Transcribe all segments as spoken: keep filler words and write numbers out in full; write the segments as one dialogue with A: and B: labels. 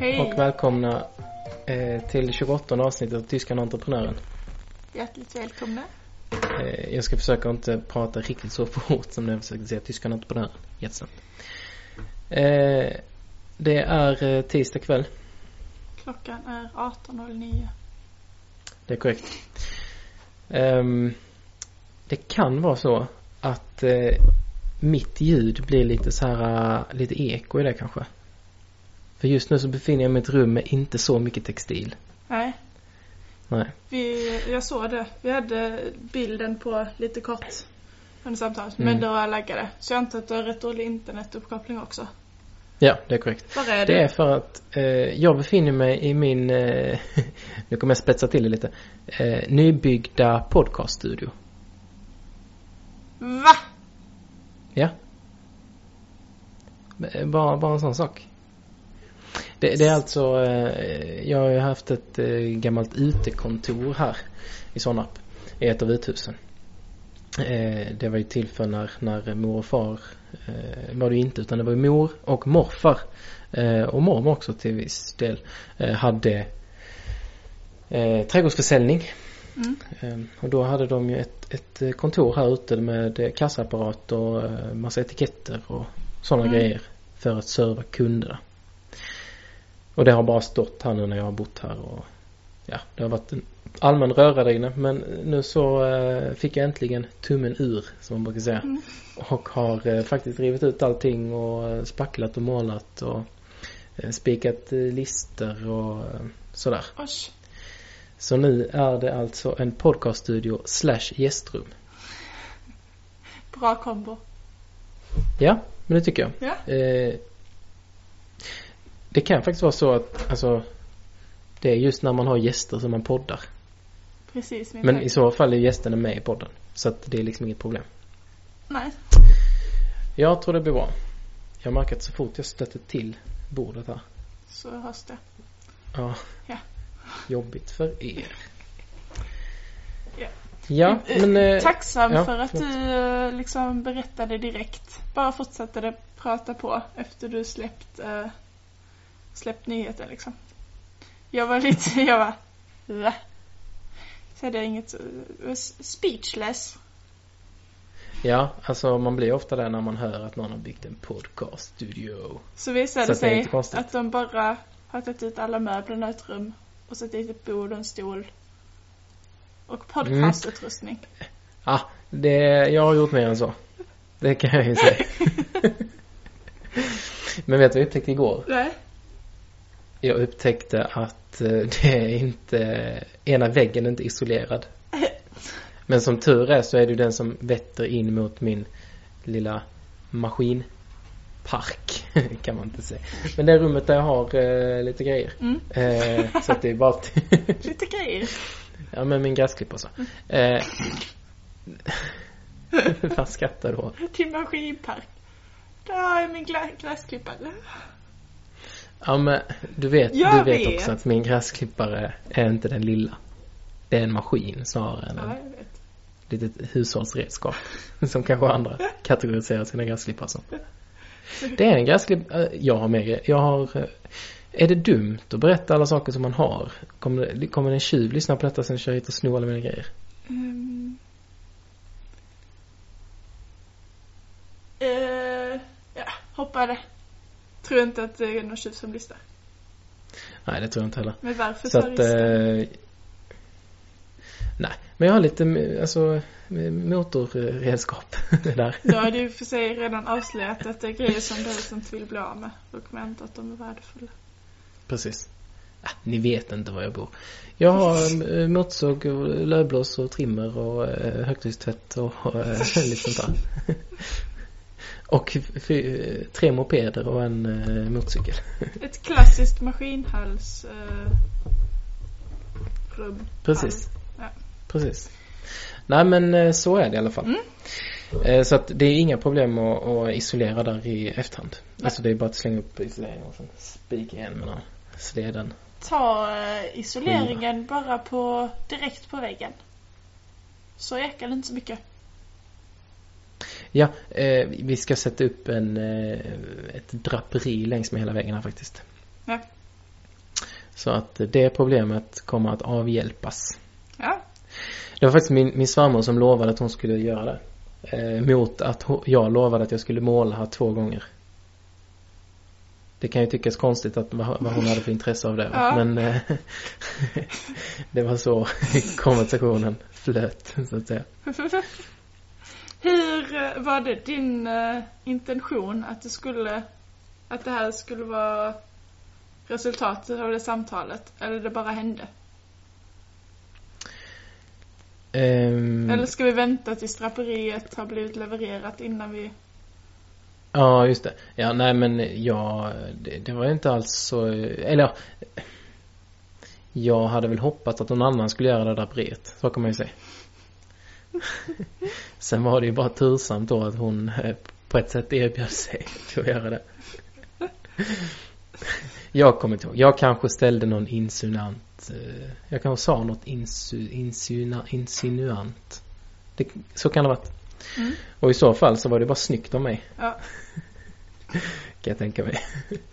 A: Hej.
B: Och välkomna eh, till tjugoåttonde avsnittet av Tyska entreprenören.
A: Hjärtligt välkomna.
B: Eh, jag ska försöka inte prata riktigt så fort som när jag försökte säga Tyska entreprenören. Jättesnabbt. Eh, det är eh, tisdag kväll.
A: Klockan är arton noll nio.
B: Det är korrekt. Eh, det kan vara så att eh, mitt ljud blir lite så här, uh, lite eko i det kanske. För just nu så befinner jag mig i ett rum med inte så mycket textil.
A: Nej.
B: Nej.
A: Vi, jag såg det. Vi hade bilden på lite kort under samtalet.
B: Mm.
A: Men då laggade. Så jag antar att du har rätt dålig internetuppkoppling också.
B: Ja, det är korrekt.
A: Var är du?
B: Det är för att eh, jag befinner mig i min, eh, nu kommer jag spetsa till det lite, eh, nybyggda podcaststudio.
A: Va?
B: Ja. Bara, bara en sån sak. Det, det är alltså, eh, jag har ju haft ett eh, gammalt utekontor här i Sonnarp, i ett av uthusen. Eh, det var ju till för när, när mor och far, eh, var det ju inte, utan det var ju mor och morfar, eh, och mormor också till viss del, eh, hade eh, trädgårdsförsäljning.
A: Mm.
B: Eh, och då hade de ju ett, ett kontor här ute med kassaapparat och eh, massa etiketter och sådana
A: Mm.
B: grejer för att serva kunderna. Och det har bara stått här nu när jag har bott här. Och ja, det har varit en allmän röra där inne. Men nu så eh, fick jag äntligen tummen ur, som man brukar säga.
A: Mm.
B: Och har eh, faktiskt rivit ut allting och eh, spacklat och målat och eh, spikat eh, lister och eh, sådär.
A: Osh.
B: Så nu är det alltså en podcaststudio slash gästrum.
A: Bra kombo.
B: Ja, men det tycker jag.
A: Ja.
B: Eh, det kan faktiskt vara så att alltså, det är just när man har gäster som man poddar.
A: Precis. Min
B: Men
A: tanke.
B: i så fall är gästerna med i podden. Så att det är liksom inget problem.
A: Nej.
B: Jag tror det blir bra. Jag har märkt att så fort jag stöter till bordet här.
A: Så hörs det.
B: Ja.
A: Ja.
B: Jobbigt för er.
A: Ja.
B: Ja, men... Eh,
A: Tacksam
B: ja,
A: för att
B: förlåt.
A: du eh, liksom berättade direkt. Bara fortsatte det prata på efter du släppt eh, släppt nyheten liksom. Jag var lite, jag var va? Så hade jag inget uh, speechless.
B: Ja, alltså man blir ofta där när man hör att någon har byggt en podcaststudio.
A: Så visade
B: Så
A: det
B: att det är
A: sig
B: inte konstigt.
A: att de bara har tagit ut alla möblerna i ett rum och satt dit ett bord och en stol och podcastutrustning.
B: Ja, det, jag har gjort mer än så. Det kan jag ju säga. Men vet du vad jag upptäckte igår?
A: Nej.
B: Jag upptäckte att eh, det är inte, ena väggen är inte isolerad. Men som tur är så är det ju den som vetter in mot min lilla maskinpark, kan man inte säga. Men det är rummet där jag har eh, lite grejer.
A: Mm.
B: Eh, så att det är bara...
A: Lite grejer.
B: Ja, men min gräsklipp och så. Eh, vad skrattar du åt?
A: Till maskinpark. Där är min gla- gräsklippare.
B: Ja, men du vet,
A: Jag
B: du vet,
A: vet
B: också att min gräsklippare är inte den lilla. Det är en maskin snarare än
A: Ja,
B: en
A: jag vet.
B: litet hushållsredskap. Som kanske andra kategoriserar sina gräsklippare som. Det är en gräsklipp. Jag har med jag har. Är det dumt att berätta alla saker som man har? Kommer, det, kommer en tjuv lyssna på detta sen kör jag hit och snor alla mina grejer?
A: Mm. Uh, ja, hoppade. Tror inte att det är någon tjuv som lyssnar.
B: Nej, det tror jag inte heller.
A: Men varför
B: Så
A: så
B: att, eh, nej, men jag har lite alltså, motorredskap där.
A: Då har du för sig redan avslöjat att det är grejer som du helst inte vill bli av med. Och kommer inte att de är värdefulla.
B: Precis. Ah, ni vet inte var jag bor. Jag har eh, motorsåg och lövblås och trimmer och eh, högtryckstvätt och eh, lite sånt där. Och fy, tre mopeder och en eh, motorcykel.
A: Ett klassiskt maskinhals eh, rum.
B: Precis.
A: Ja.
B: Precis. Nej, men eh, så är det i alla fall.
A: Mm.
B: Eh, så att det är inga problem att, att isolera där i efterhand. Nej. Alltså det är bara att slänga upp isoleringen och sen spika igen med den sleden.
A: Ta eh, isoleringen Skiva. Bara på direkt på väggen. Så ekar det inte så mycket.
B: Ja, eh, vi ska sätta upp en, eh, ett draperi längs med hela väggen här faktiskt.
A: Ja.
B: Så att det problemet kommer att avhjälpas.
A: Ja.
B: Det var faktiskt min, min svärmor som lovade att hon skulle göra det. Eh, mot att hon, jag lovade att jag skulle måla här två gånger. Det kan ju tyckas konstigt att vad, vad hon hade för intresse av det. Ja. Men eh, det var så konversationen flöt, så att säga.
A: Hur var det din uh, intention att det skulle att det här skulle vara resultatet av det samtalet, eller det bara hände?
B: Um,
A: eller ska vi vänta tills draperiet har blivit levererat innan vi...
B: Ja, just det. Ja, nej men ja, det, det var inte alls så, eller ja, jag hade väl hoppats att någon annan skulle göra det där brevet, så kan man ju säga. Sen var det ju bara tursamt då att hon på ett sätt erbjöd sig till att göra det. Jag kommer inte ihåg. Jag kanske ställde någon insinuant. Jag kanske sa något insu, insuna, insinuant. Det, så kan det ha varit. Mm. Och i så fall så var det bara snyggt av mig.
A: Ja.
B: Kan jag tänka mig.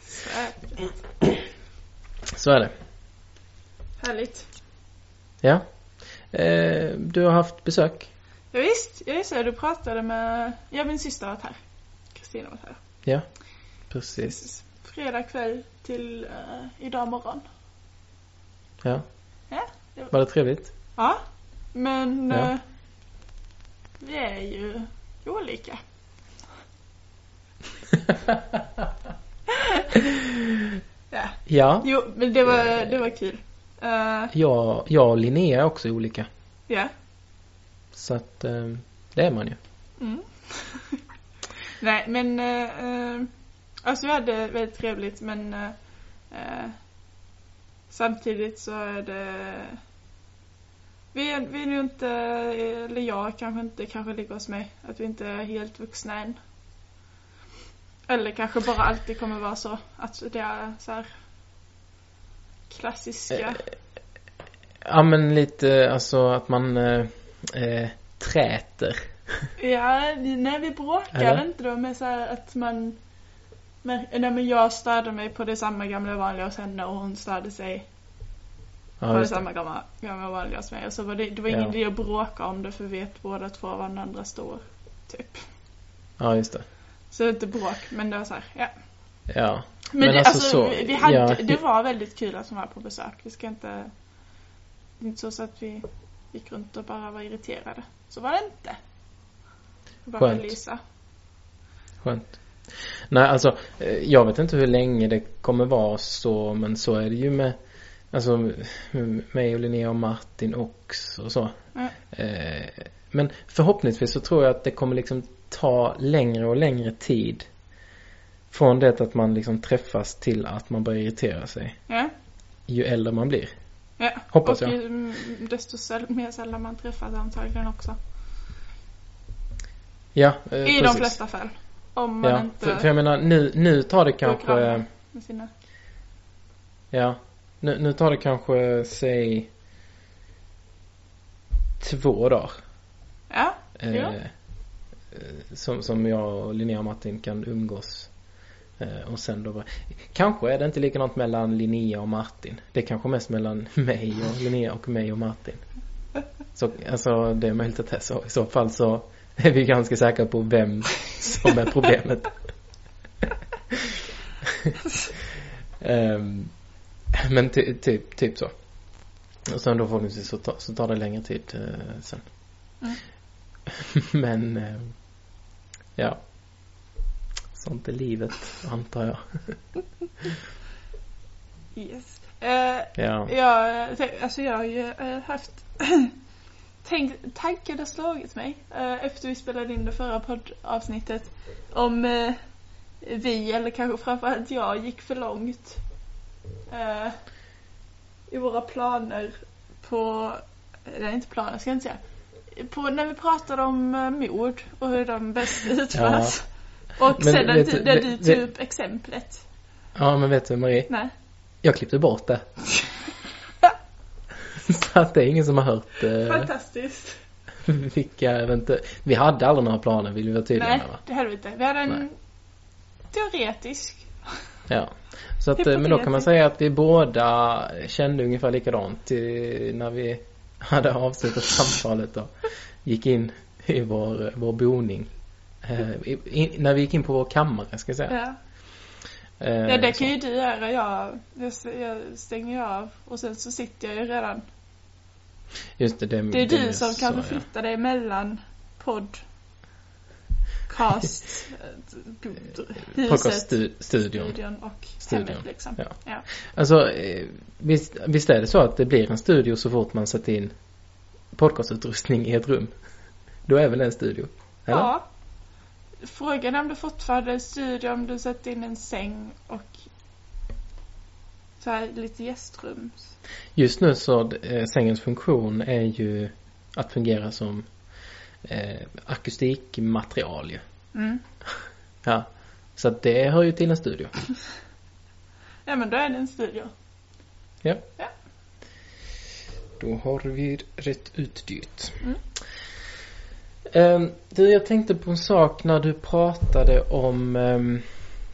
B: Så är det.
A: Härligt.
B: Ja. Eh, du har haft besök.
A: Ja visst, jag visste att du pratade med, ja, min syster var här. Kristina var här.
B: Ja, precis.
A: precis. Fredag kväll till uh, idag morgon.
B: Ja.
A: Ja. Det var...
B: var det trevligt?
A: Ja, men
B: ja.
A: Uh, vi är ju olika. ja.
B: Ja.
A: Jo, men det var, det var kul. Uh,
B: ja, jag och Linnea är också olika.
A: Ja.
B: Så att uh, det är man ju.
A: Mm. Nej, men uh, alltså vi hade väldigt trevligt, men uh, uh, samtidigt så är det vi är, vi är nu inte, eller jag kanske inte kanske ligger hos mig, att vi inte är helt vuxna än. Eller kanske bara alltid kommer vara så att det är så här klassiska.
B: Ja, men lite alltså att man eh, eh, träter.
A: Ja, när vi bråkar eller? Inte då med så här att man men, nej, men jag störde mig på det samma gamla vanliga hos henne och hon störde sig ja, på det samma gamla, gamla vanliga hos mig. Och så var det, det var ingen ja. idé att bråka om det, för vi vet båda två var den andra står typ.
B: Ja, just det.
A: Så det är inte bråk, men det var så här, ja.
B: Ja.
A: Men, men det, alltså, alltså
B: så,
A: vi hade,
B: ja.
A: det var väldigt kul att hon var på besök. Vi ska inte, det är inte så att vi gick runt och bara var irriterade. Så var det inte. Bara
B: Skönt.
A: Lisa.
B: Skönt. Nej, alltså jag vet inte hur länge det kommer vara så, men så är det ju med alltså mig och Linnea och Martin också och så. Mm. Eh, men förhoppningsvis så tror jag att det kommer liksom ta längre och längre tid från det att man liksom träffas till att man börjar irritera sig.
A: Ja.
B: Ju äldre man blir.
A: Ja.
B: Hoppas
A: och
B: jag.
A: Ju, desto säl- mer sällan man träffas antagligen också.
B: Ja, eh,
A: I
B: precis.
A: de flesta fall. Om man
B: ja,
A: inte...
B: För, för jag menar, nu, nu tar det kanske...
A: Med sina...
B: Ja, nu, nu tar det kanske, säg... Två dagar.
A: Ja,
B: eh,
A: ja.
B: Som, som jag och Linnea och Martin kan umgås. Eh, och sen då bara... Kanske är det inte likadant mellan Linnea och Martin. Det är kanske mest mellan mig och Linnea och mig och Martin. Så, alltså, det är möjligt att det är så. I så fall så... är vi ganska säkra på vem som är problemet. um, men ty, typ, typ så. Och sen då förhoppningsvis så, ta, så tar det längre tid uh, sen. Mm. Men uh, ja. Sånt är livet, antar jag.
A: Yes. Uh,
B: ja.
A: Jag, alltså jag har ju uh, haft... Tänk, tanken har slagit mig uh, efter vi spelade in det förra poddavsnittet om uh, vi, eller kanske framförallt jag, gick för långt uh, i våra planer på, eller inte planer ska jag inte säga, på när vi pratade om uh, mord och hur de bäst utförs. Ja. Och men, sedan du, där du tog upp exemplet.
B: Ja, men vet du Marie?
A: Nej.
B: Jag klippte bort det. Så att det är ingen som har hört eh,
A: fantastiskt.
B: Vilka eventuellt. Vi hade aldrig några planer, vill vi vara tydliga
A: med,
B: va?
A: Nej, det hade vi inte. Vi hade en
B: Nej.
A: teoretisk
B: Ja. Så att, men då kan man säga att vi båda kände ungefär likadant till när vi hade avslutat samtalet och gick in i vår, vår boning. Eh, i, i, när vi gick in på vår kammare, ska jag säga.
A: Ja.
B: Eh,
A: Ja, det kan
B: så.
A: ju du göra. Jag, jag stänger av och sen så sitter jag ju redan.
B: Just det, det,
A: det är
B: det
A: du som kan förflytta ja. dig mellan podd, cast, huset,
B: podcaststudion
A: studion och
B: studion.
A: hemmet liksom.
B: Ja.
A: Ja.
B: Alltså, visst, visst är det så att det blir en studio så fort man sätter in podcastutrustning i ett rum? Då är väl en studio? Eller?
A: Ja. Frågan är om du fortfarande är en studio, om du sätter in en säng och så här lite gästrum.
B: Just nu så eh, sängens funktion är ju att fungera som eh, akustikmaterial ju.
A: Mm.
B: Ja. Så att det hör ju till en studio.
A: Ja, men då är det en studio.
B: Ja.
A: Ja.
B: Då har vi rätt ut dyrt.
A: Mm.
B: Um, du, jag tänkte på en sak när du pratade om um,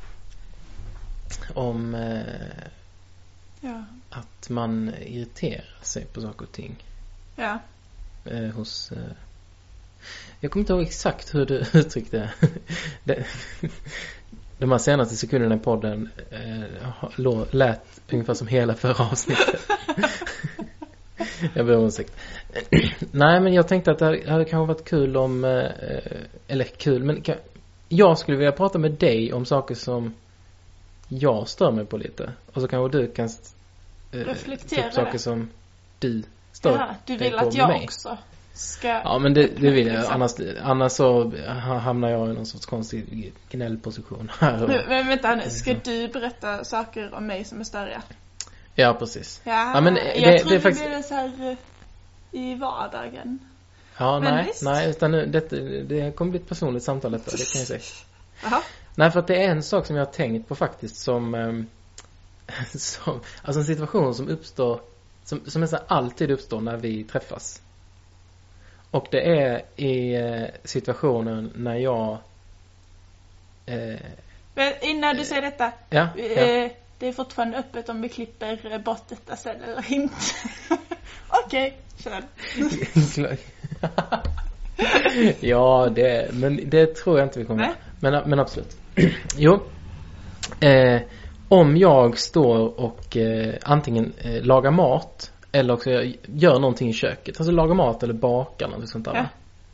B: om uh,
A: ja.
B: att man irriterar sig på saker och ting.
A: Ja.
B: Uh, hos uh, jag kommer inte ihåg exakt hur du uttryckte det. De här senaste sekunderna i podden uh, lät ungefär som hela förra avsnittet. Jag ber om ursäkt. Nej, men jag tänkte att det hade kanske varit kul om eh, eller kul, men kan, jag skulle vilja prata med dig om saker som jag stör mig på lite. Och så kanske du kan eh,
A: reflektera
B: typ saker
A: det.
B: Som du stör
A: ja, du
B: dig
A: vill
B: på
A: att jag
B: mig.
A: också ska.
B: Ja, men det, det vill jag.
A: Liksom.
B: Annars, annars så hamnar jag i någon sorts konstig gnällposition här. Och,
A: men, men vänta nu, ska du berätta saker om mig som är störiga?
B: Ja, precis.
A: Ja,
B: ja men det,
A: jag
B: det,
A: tror
B: det är
A: det
B: faktiskt...
A: blir det så här i vardagen.
B: Ja,
A: men
B: nej,
A: visst.
B: nej, utan nu, det, det kommer bli ett personligt samtal detta, det kan jag säga.
A: Jaha.
B: Nej, för att det är en sak som jag har tänkt på faktiskt som, um, som alltså en situation som uppstår, som, som nästan alltid uppstår när vi träffas. Och det är i uh, situationen när jag uh,
A: Men innan du säger detta,
B: ja, ja.
A: Eh, det är fortfarande öppet om vi klipper bort detta sen eller inte. Okej, kör.
B: Ja, det, men det tror jag inte vi kommer.
A: Nej.
B: Men, men absolut. Jo. Eh, om jag står och eh, antingen eh, lagar mat eller också gör någonting i köket. Alltså lagar mat eller bakar något sånt där.
A: Ja.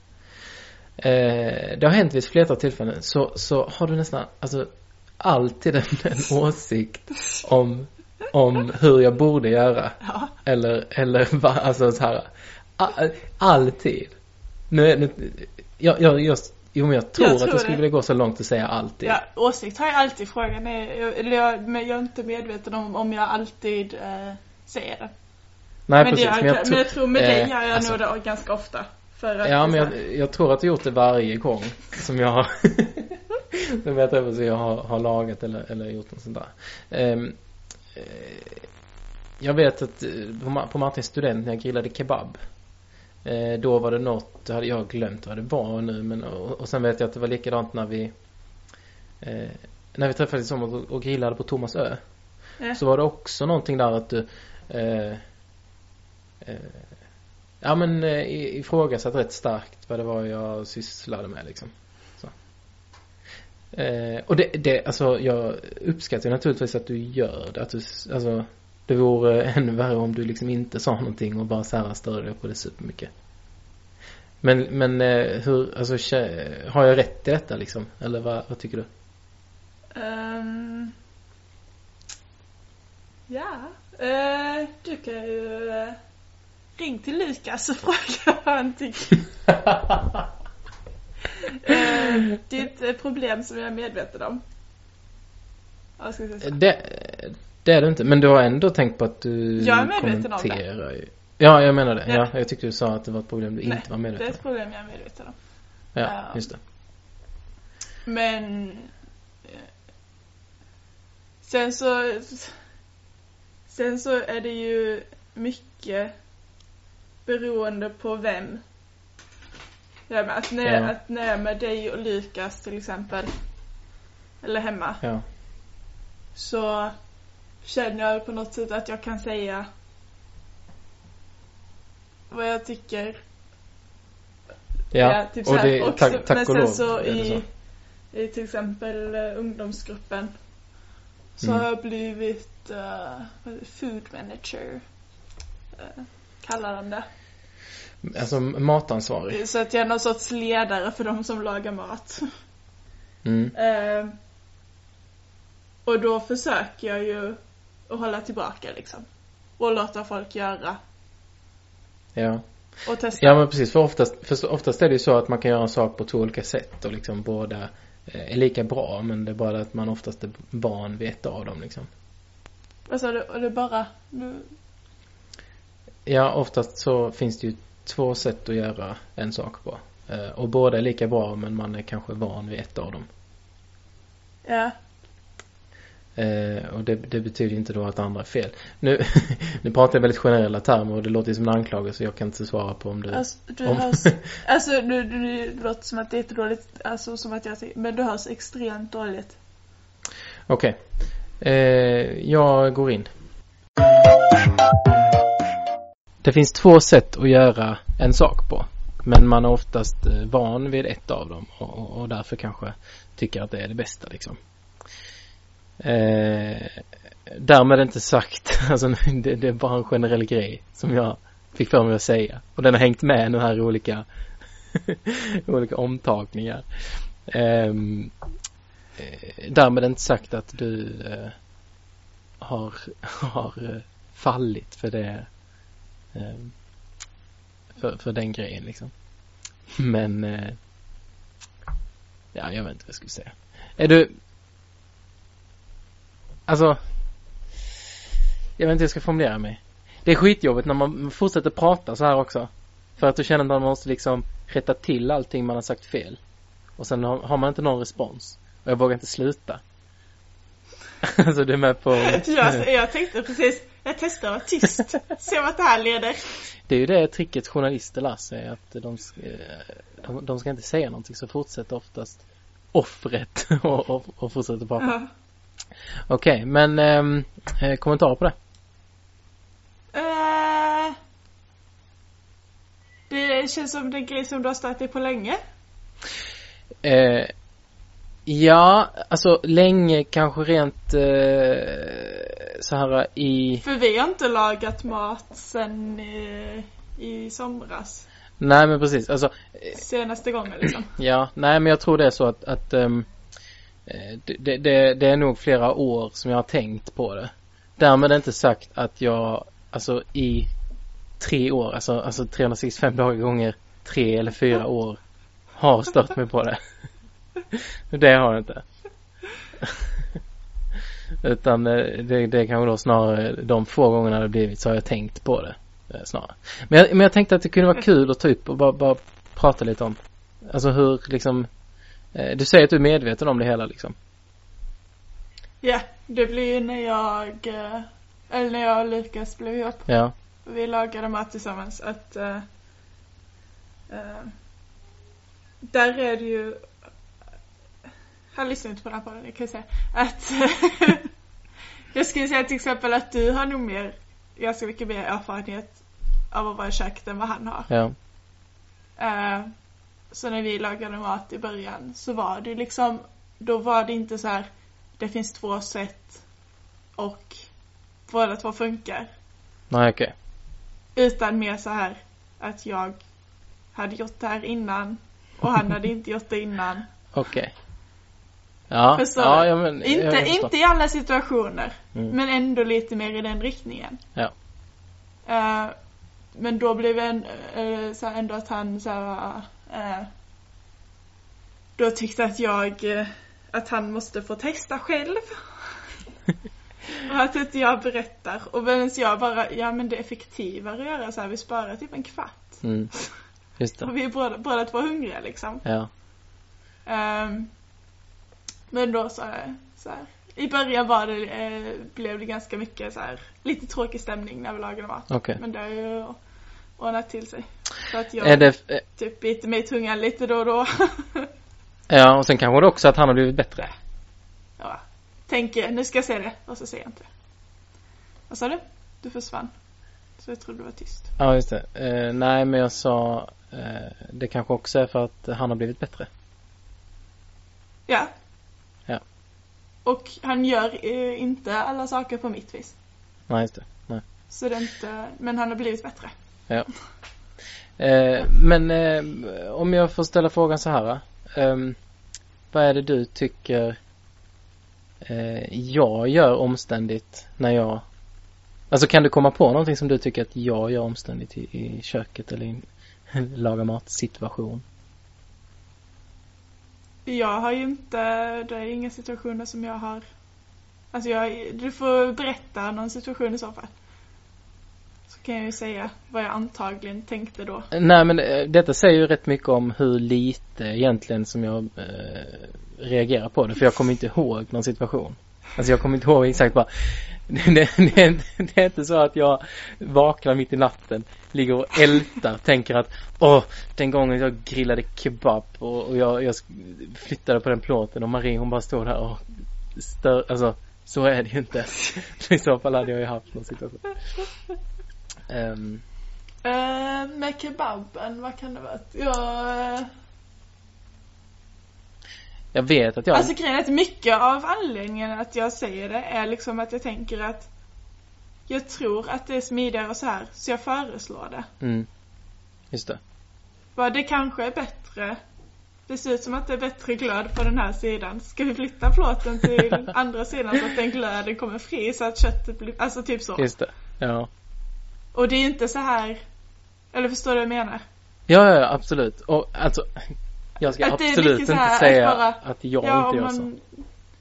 B: Eh, det har hänt vid flera tillfällen. Så, så har du nästan alltså, alltid en, en åsikt om, om hur jag borde göra.
A: Ja.
B: Eller, eller alltså så här. All, alltid. Nu, nu, jag, jag, jag, jo, men jag tror
A: jag
B: att
A: tror
B: jag skulle
A: det.
B: vilja gå så långt att säga alltid.
A: Ja, åsikt har jag alltid. Frågan är, jag, eller jag, men jag är inte medveten om om jag alltid eh, säger det.
B: Nej,
A: men,
B: precis,
A: det jag,
B: men, jag
A: men jag tror med
B: eh,
A: dig gör jag
B: alltså,
A: nog det ganska ofta. För att
B: ja, men
A: här,
B: jag, jag tror att jag gjort det varje gång som jag har som jag träffat så jag har, har lagat eller, eller gjort något sånt där. Um, eh, jag vet att på, på Martins student när jag grillade kebab, eh, då var det något, hade jag glömt vad det var nu, men, och, och sen vet jag att det var likadant när vi eh, när vi träffades som och, och grillade på Thomas Ö.
A: ja.
B: Så var det också någonting där att du eh, eh, ja, men eh, ifrågasatt rätt starkt vad det var jag sysslade med liksom. Så. Eh, och det, det, alltså jag uppskattar naturligtvis att du gör det, att du, alltså det vore ännu värre om du liksom inte sa någonting och bara så här störde dig på det supermycket. Men, men eh, hur, alltså har jag rätt i detta liksom? Eller vad, vad tycker du?
A: Um, ja, uh, du kan ju uh, ring till Lukas och fråga vad han tycker. uh, det är ett uh, problem som jag är medveten om. Jag ska säga
B: det, det är det inte, men du har ändå tänkt på att du
A: jag är medveten om
B: det. Ja, jag menar det.
A: Ja.
B: Ja, jag tyckte du sa att det var ett problem du
A: Nej,
B: inte var medveten om.
A: det är ett problem jag är medveten om.
B: Ja,
A: um,
B: just det.
A: Men sen så sen så är det ju mycket beroende på vem. Ja, men att när,
B: Ja.
A: att när jag är med dig och Lukas till exempel eller hemma.
B: Ja.
A: så känner jag på något sätt att jag kan säga vad jag tycker.
B: Ja,
A: Ja, typ
B: och det
A: och
B: tack,
A: så,
B: tack
A: men
B: och lov.
A: sen så i,
B: så.
A: i till exempel uh, ungdomsgruppen så
B: Mm.
A: har jag blivit uh, food manager, uh, kallar de det.
B: Alltså matansvarig.
A: Så att jag är någon sorts ledare för de som lagar mat.
B: Mm.
A: uh, och då försöker jag ju att hålla tillbaka liksom. Och låta folk göra.
B: Ja.
A: Och testa.
B: Ja men precis, för oftast, för oftast är det ju så att man kan göra en sak på två olika sätt och liksom båda är lika bra, men det är bara att man oftast är van vid ett av dem liksom.
A: Alltså det, det är bara nu...
B: Ja, oftast så finns det ju två sätt att göra en sak på. Och båda är lika bra, men man är kanske van vid ett av dem.
A: Ja.
B: Eh, och det, det betyder inte då att andra är fel. Nu, nu pratar jag väldigt generella termer och det låter som en anklagelse, så jag kan inte svara på om du...
A: Alltså, du
B: om...
A: hörs, alltså nu, nu det låter som att det är inte dåligt, alltså som att jag säger, men du hörs extremt dåligt.
B: Okej. Okay. Eh, jag går in. Det finns två sätt att göra en sak på. Men man är oftast van vid ett av dem. Och, och därför kanske tycker att det är det bästa liksom. Eh, därmed inte sagt, alltså det, det är bara en generell grej som jag fick för mig att säga. Och den har hängt med nu här i olika, olika omtagningar. Eh, därmed inte sagt att du eh, har, har fallit för det, eh, för, för den grejen liksom. Men eh, ja, jag vet inte vad jag skulle säga. Är du Alltså, jag vet inte hur jag ska formulera mig. Det är skitjobbigt när man fortsätter prata så här också. För att du känner att man måste liksom rätta till allting man har sagt fel. Och sen har man inte någon respons. Och jag vågar inte sluta. Alltså du är med på...
A: jag, jag tänkte precis, jag testar att vara tyst. Se vad det här leder.
B: Det är ju det tricket journalister lär sig. Att de, de, de ska inte säga någonting, så fortsätter oftast offret och, och, och fortsätter prata.
A: Ja.
B: Okej, okay, men eh, kommentar på det?
A: Uh, det känns som den grej som du har startat på länge.
B: Eh, ja, alltså länge kanske rent eh, så här i...
A: För vi har inte lagat mat sen i, i somras.
B: Nej, men precis. Alltså,
A: senaste gången liksom.
B: Ja, nej men jag tror det är så att... att um, Det, det, det är nog flera år som jag har tänkt på det. Därmed är inte sagt att jag alltså i tre år, alltså, alltså trehundrasextiofem dagar gånger tre eller fyra år har stört mig på det. Det har jag inte. Utan det, det kanske då snarare de få gångerna det blivit så har jag tänkt på det snarare. Men jag, men jag tänkte att det kunde vara kul att ta upp och bara, bara prata lite om alltså hur liksom. Du säger att du är medveten om det hela liksom.
A: Ja, det blir ju när jag eller när jag och Lukas blev ihop.
B: Ja.
A: Vi lagade mat tillsammans att uh, uh, där är det ju jag lyssnar inte på den här podden, jag kan säga att jag skulle säga till exempel att du har nog mer ganska mycket mer erfarenhet av att vara i köket än vad han har.
B: Ja.
A: Uh, Så när vi lagade mat i början så var det liksom, då var det inte så här, det finns två sätt och båda två funkar.
B: Nej, okej.
A: Okay. Utan mer så här att jag hade gjort det här innan och han hade inte gjort det innan.
B: Okej. Okay. Ja, ja, ja, men
A: inte,
B: jag
A: inte i alla situationer,
B: mm.
A: men ändå lite mer i den riktningen.
B: Ja.
A: Uh, men då blev det en, uh, så här, ändå att han så här, uh, då tyckte att jag uh, att han måste få testa själv. Och att inte jag berättar. Och medan jag bara, ja men det är effektivare att göra så här, vi sparar typ en kvart.
B: Mm. Just det.
A: Och vi är båda, båda två hungriga liksom.
B: Ja.
A: Um, men då så här, så här, i början var det, eh, blev det ganska mycket så här, lite tråkig stämning när vi lagade mat.
B: Okay.
A: Men det har ju ordnat till sig. Så att jag
B: är det, eh,
A: typ biter mig i tungan lite då och då.
B: Ja, och sen kanske det också att han har blivit bättre.
A: Ja. tänker, nu ska jag säga det, och så säger jag inte det. Vad sa du? Du försvann. Så jag trodde du var tyst.
B: Ja, just det. Eh, nej, men jag sa eh, det kanske också är för att han har blivit bättre.
A: Ja.
B: Ja.
A: Och han gör eh, inte alla saker på mitt vis.
B: Nej, just det. Nej.
A: Så det är inte, men han har blivit bättre.
B: Ja. Eh, men eh, om jag får ställa frågan så här. Eh, vad är det du tycker eh, jag gör omständigt när jag... Alltså kan du komma på någonting som du tycker att jag gör omständigt i, i köket eller i en laga mat-situation?
A: Jag har ju inte, det är inga situationer som jag har... Alltså jag, du får berätta någon situation i så fall. Så kan jag ju säga vad jag antagligen tänkte då.
B: Nej, men eh, detta säger ju rätt mycket om hur lite egentligen som jag eh, reagerar på det. För jag kommer inte ihåg någon situation. Alltså jag kommer inte ihåg exakt bara... Det, det, det, det är inte så att jag vaknar mitt i natten, ligger och ältar, tänker att åh, den gången jag grillade kebab och, och jag, jag flyttade på den plåten och Marie hon bara står där och stör, alltså så är det ju inte. I så fall hade jag ju haft någon situation. Um.
A: Uh, med kebaben, vad kan det vara? Jag... Uh...
B: Jag vet att jag...
A: Alltså grejen är att mycket av anledningen att jag säger det är liksom att jag tänker att jag tror att det är smidigare och så här, så jag föreslår det.
B: Mm. Just det.
A: Vad det kanske är bättre. Det ser ut som att det är bättre glöd på den här sidan. Ska vi flytta plåten till andra sidan så att den glöden kommer fri så att köttet blir... Alltså typ så.
B: Just det, ja.
A: Och det är inte så här... Eller förstår du vad jag menar?
B: Ja, ja, absolut. Och alltså... Jag ska
A: att
B: absolut inte
A: här,
B: säga
A: att, bara,
B: att jag
A: ja,
B: inte gör
A: man...
B: så.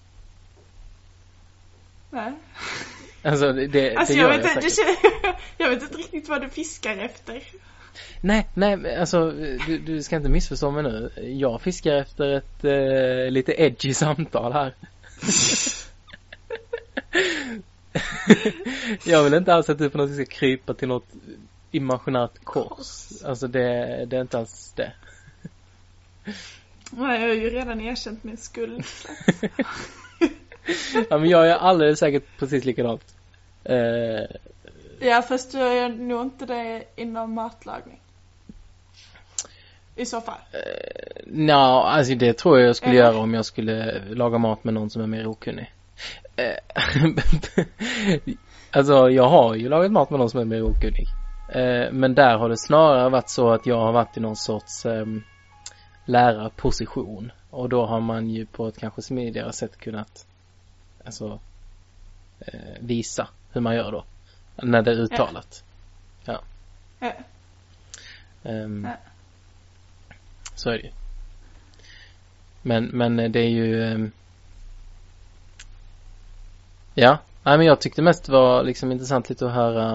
A: Nej.
B: Alltså det, det,
A: alltså,
B: det
A: jag,
B: gör
A: vet
B: jag
A: inte,
B: säkert.
A: jag vet inte riktigt vad du fiskar efter.
B: Nej, nej, alltså du, du ska inte missförstå mig nu. Jag fiskar efter ett eh, lite edgy samtal här. Jag vill inte alls att du på något sätt ska krypa till något imaginärt kors. Alltså det, det är inte alls det.
A: Nej, jag har ju redan erkänt min skuld.
B: Ja, men jag är alldeles säkert precis likadant. Uh,
A: ja, fast jag är nog inte det inom matlagning. I så fall.
B: Uh, no, alltså det tror jag jag skulle Eller? göra om jag skulle laga mat med någon som är mer okunnig. Uh, alltså jag har ju lagat mat med någon som är mer okunnig. Uh, men där har det snarare varit så att jag har varit i någon sorts... Um, lärarposition och då har man ju på ett kanske smidigare sätt kunnat alltså eh, visa hur man gör då när det är uttalat. Ja. Ja. Um, ja. Så är det ju. Men, men det är ju um, ja, nej men jag tyckte mest var liksom intressant lite att höra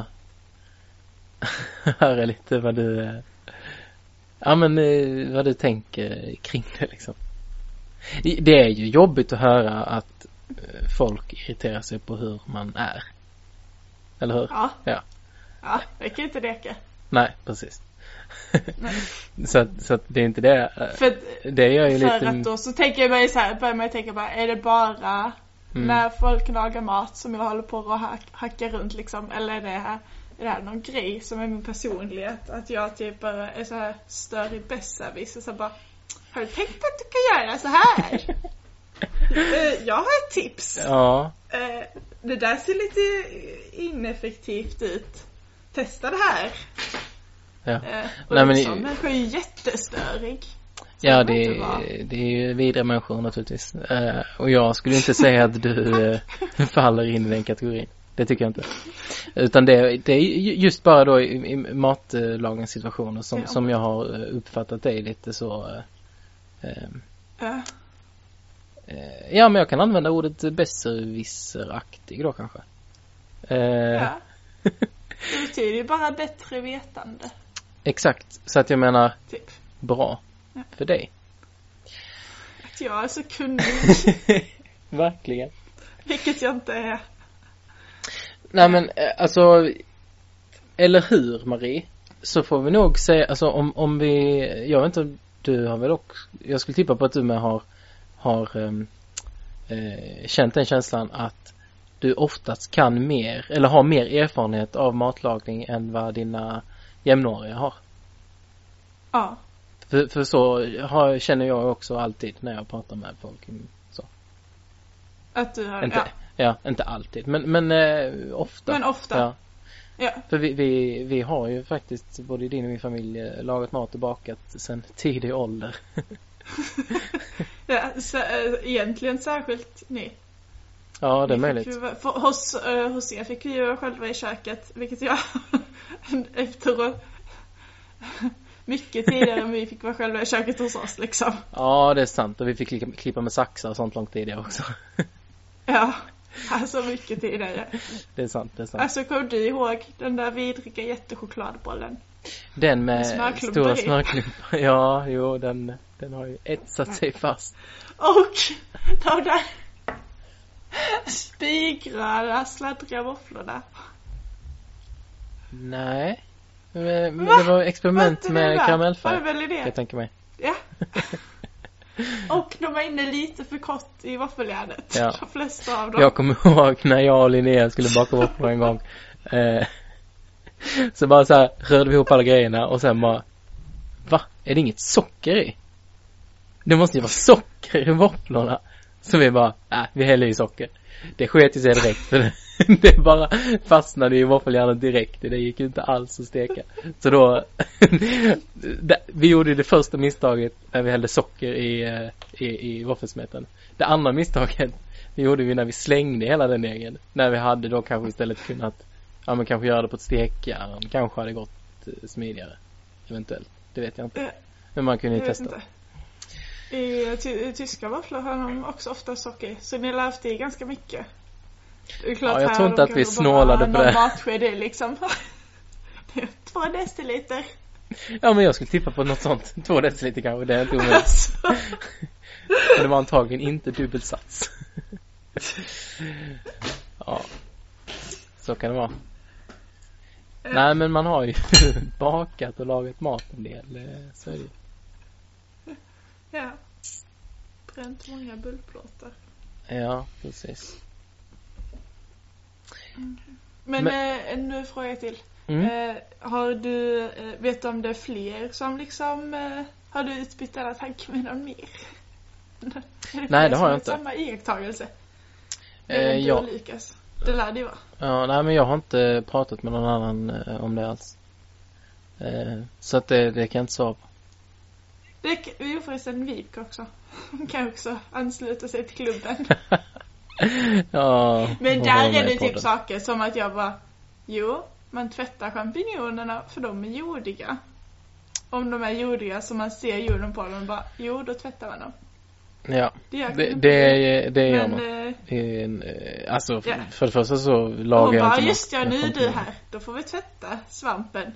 B: höra lite vad du ja men eh, vad du tänker kring det liksom. Det är ju jobbigt att höra att eh, folk irriterar sig på hur man är. Eller hur?
A: Ja.
B: Ja.
A: Ja, det kan inte räcka.
B: Nej, precis. Nej. så, att, så att det är inte det.
A: För,
B: det gör ju
A: för
B: lite...
A: att då så tänker jag mig så här, börjar man tänka bara, är det bara mm. när folk lagar mat som jag håller på att hack, hacka runt liksom, eller är det här är det här någon grej som är min personlighet att jag typ bara är så här större besserwisser så bara, har du tänkt att du kan göra så här? Jag har ett tips.
B: Ja.
A: Det där ser lite ineffektivt ut. Testa det här.
B: Ja.
A: Och nej, men sån människa är ju jättestörig. Så
B: ja, det är, det är ju vidare människor naturligtvis. Och jag skulle inte säga att du faller in i den kategorin. Det tycker jag inte. Utan det, det är just bara då i, i matlagningssituationer som, ja. som jag har uppfattat dig lite så... Eh, äh. eh, ja, men jag kan använda ordet besserwisseraktig då kanske. Eh,
A: ja. Det betyder ju bara bättre vetande.
B: Exakt, så att jag menar
A: typ.
B: Bra ja. För dig.
A: Att jag är så kunnig.
B: Verkligen.
A: Vilket jag inte är.
B: Nej men alltså, eller hur Marie, så får vi nog säga, alltså om, om vi, jag vet inte, du har väl också, jag skulle tippa på att du med har, har um, eh, känt den känslan att du oftast kan mer eller har mer erfarenhet av matlagning än vad dina jämnåriga har.
A: Ja.
B: För, för så har, känner jag också alltid när jag pratar med folk. Så.
A: Att du har,
B: inte,
A: ja.
B: ja, inte alltid. Men, men eh, ofta.
A: Men ofta.
B: Ja.
A: Ja.
B: För vi, vi, vi har ju faktiskt både i din och min familj lagat mat och bakat sedan tidig ålder.
A: Ja, så, äh, egentligen särskilt ni.
B: Ja, det är
A: vi
B: möjligt.
A: Ju, för, hos, äh, hos er fick vi ju själva i köket, vilket jag efteråt mycket tidigare än vi fick vara själva i köket hos oss liksom.
B: Ja, det är sant. Och vi fick klippa, klippa med saxar och sånt långt tidigare också.
A: Ja, alltså mycket tidigare.
B: Det är sant, det är sant.
A: Alltså kom du ihåg den där vidriga jättechokladbollen?
B: Den med
A: smörklumpar
B: stora
A: i.
B: smörklumpar. Ja, jo, den, den har ju etsat sig fast.
A: Och de där spigröda sladdriga våfflorna.
B: Nej. Men, men det var experiment
A: var
B: med karamellfärg.
A: Var det väl i det?
B: Jag tänker mig.
A: Ja. Och de var inne lite för kort i våffeljärnet.
B: Ja.
A: De flesta av dem.
B: Jag kommer ihåg när jag och Linnea skulle baka våfflor en gång. Eh, så bara så här rörde vi ihop alla grejerna och sen bara, va? Är det inget socker i? Det måste ju vara socker i våfflorna. Så vi bara, äh, vi häller i socker. Det sket ju sig direkt för det, det bara fastnade i våffeljärnet direkt. Det gick ju inte alls att steka. Så då vi gjorde det första misstaget när vi hällde socker i, i, i våffelsmeten. Det andra misstaget det gjorde vi när vi slängde hela den egen. När vi hade då kanske istället kunnat ja, men kanske göra det på ett stekjärn. Kanske hade gått smidigare. Eventuellt. Det vet jag inte. Men man kunde ju testa.
A: Inte. I, ty- I tyska våfflor har de också ofta socker. Så ni lär i ganska mycket. Det är klart
B: ja, jag
A: här,
B: tror inte att vi snålade på det.
A: Matsked är liksom två deciliter.
B: Ja, men jag skulle tippa på något sånt. Två deciliter kanske, det är inte omöjligt.
A: Alltså.
B: Och det var antagligen inte dubbelsats. Ja. Så kan det vara. Äh. Nej, men man har ju bakat och lagat mat en del. Så är det.
A: Ja. Bränt många bullplåtar.
B: Ja, precis.
A: Mm. Men, Men eh, en fråga till.
B: Mm.
A: Eh, har du, eh, vet du om det är fler som liksom, eh, har du utbytt alla tankar med någon mer? Det
B: nej, det har jag inte.
A: Samma iakttagelse.
B: Eh, ja.
A: Lukas. Det lär det vara.
B: Ja, nej, men jag har inte pratat med någon annan eh, om det alls. Eh, så att det, det kan jag inte svara på.
A: Det vi gjorde förresten Vik också. Hon kan också ansluta sig till klubben.
B: Ja,
A: men där är det typ saker som att jag bara, jo, man tvättar champinjonerna för de är jordiga. Om de är jordiga så man ser jorden på dem, bara, jo, då tvättar man dem.
B: Ja,
A: det,
B: det, det är det gör man.
A: Men,
B: eh, alltså,
A: ja.
B: för det första så lagar jag
A: bara,
B: inte
A: just ja, nu är du här. Då får vi tvätta svampen.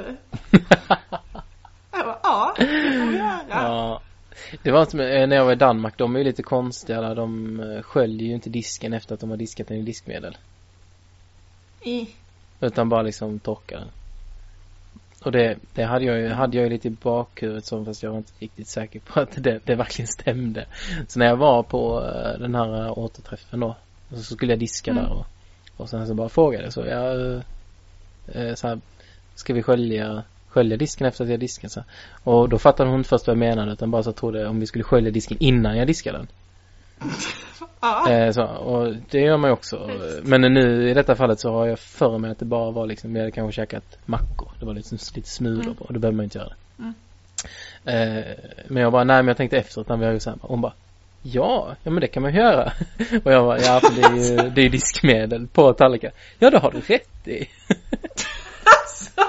A: Jag bara, ja, det får vi göra.
B: Ja. Det var som när jag var i Danmark, de är ju lite konstiga där. De sköljer ju inte disken efter att de har diskat den i diskmedel.
A: I.
B: Utan bara liksom torkar den. Och det, det hade jag ju hade jag ju lite i bakhuvudet som, fast jag var inte riktigt säker på att det, det verkligen stämde. Så när jag var på den här återträffen då, så skulle jag diska mm. där och, och sen så bara frågade så jag så här, ska vi skölja skölja disken efter att jag diskat så. Och då fattade hon först vad jag menade, utan bara så trodde om vi skulle skölja disken innan jag diskade den.
A: Ja.
B: Eh, så, och det gör man ju också. Men nu i detta fallet så har jag för mig att det bara var liksom, vi hade kanske käkat mackor. Det var liksom lite smulor mm. på, och det behöver man inte göra.
A: Mm.
B: Eh, men jag bara, nej men jag tänkte efteråt när vi hade samma. Hon bara, ja, ja men det kan man göra. Och jag bara, ja för det är ju det är diskmedel på tallriken. Ja, det har du rätt i.
A: Alltså.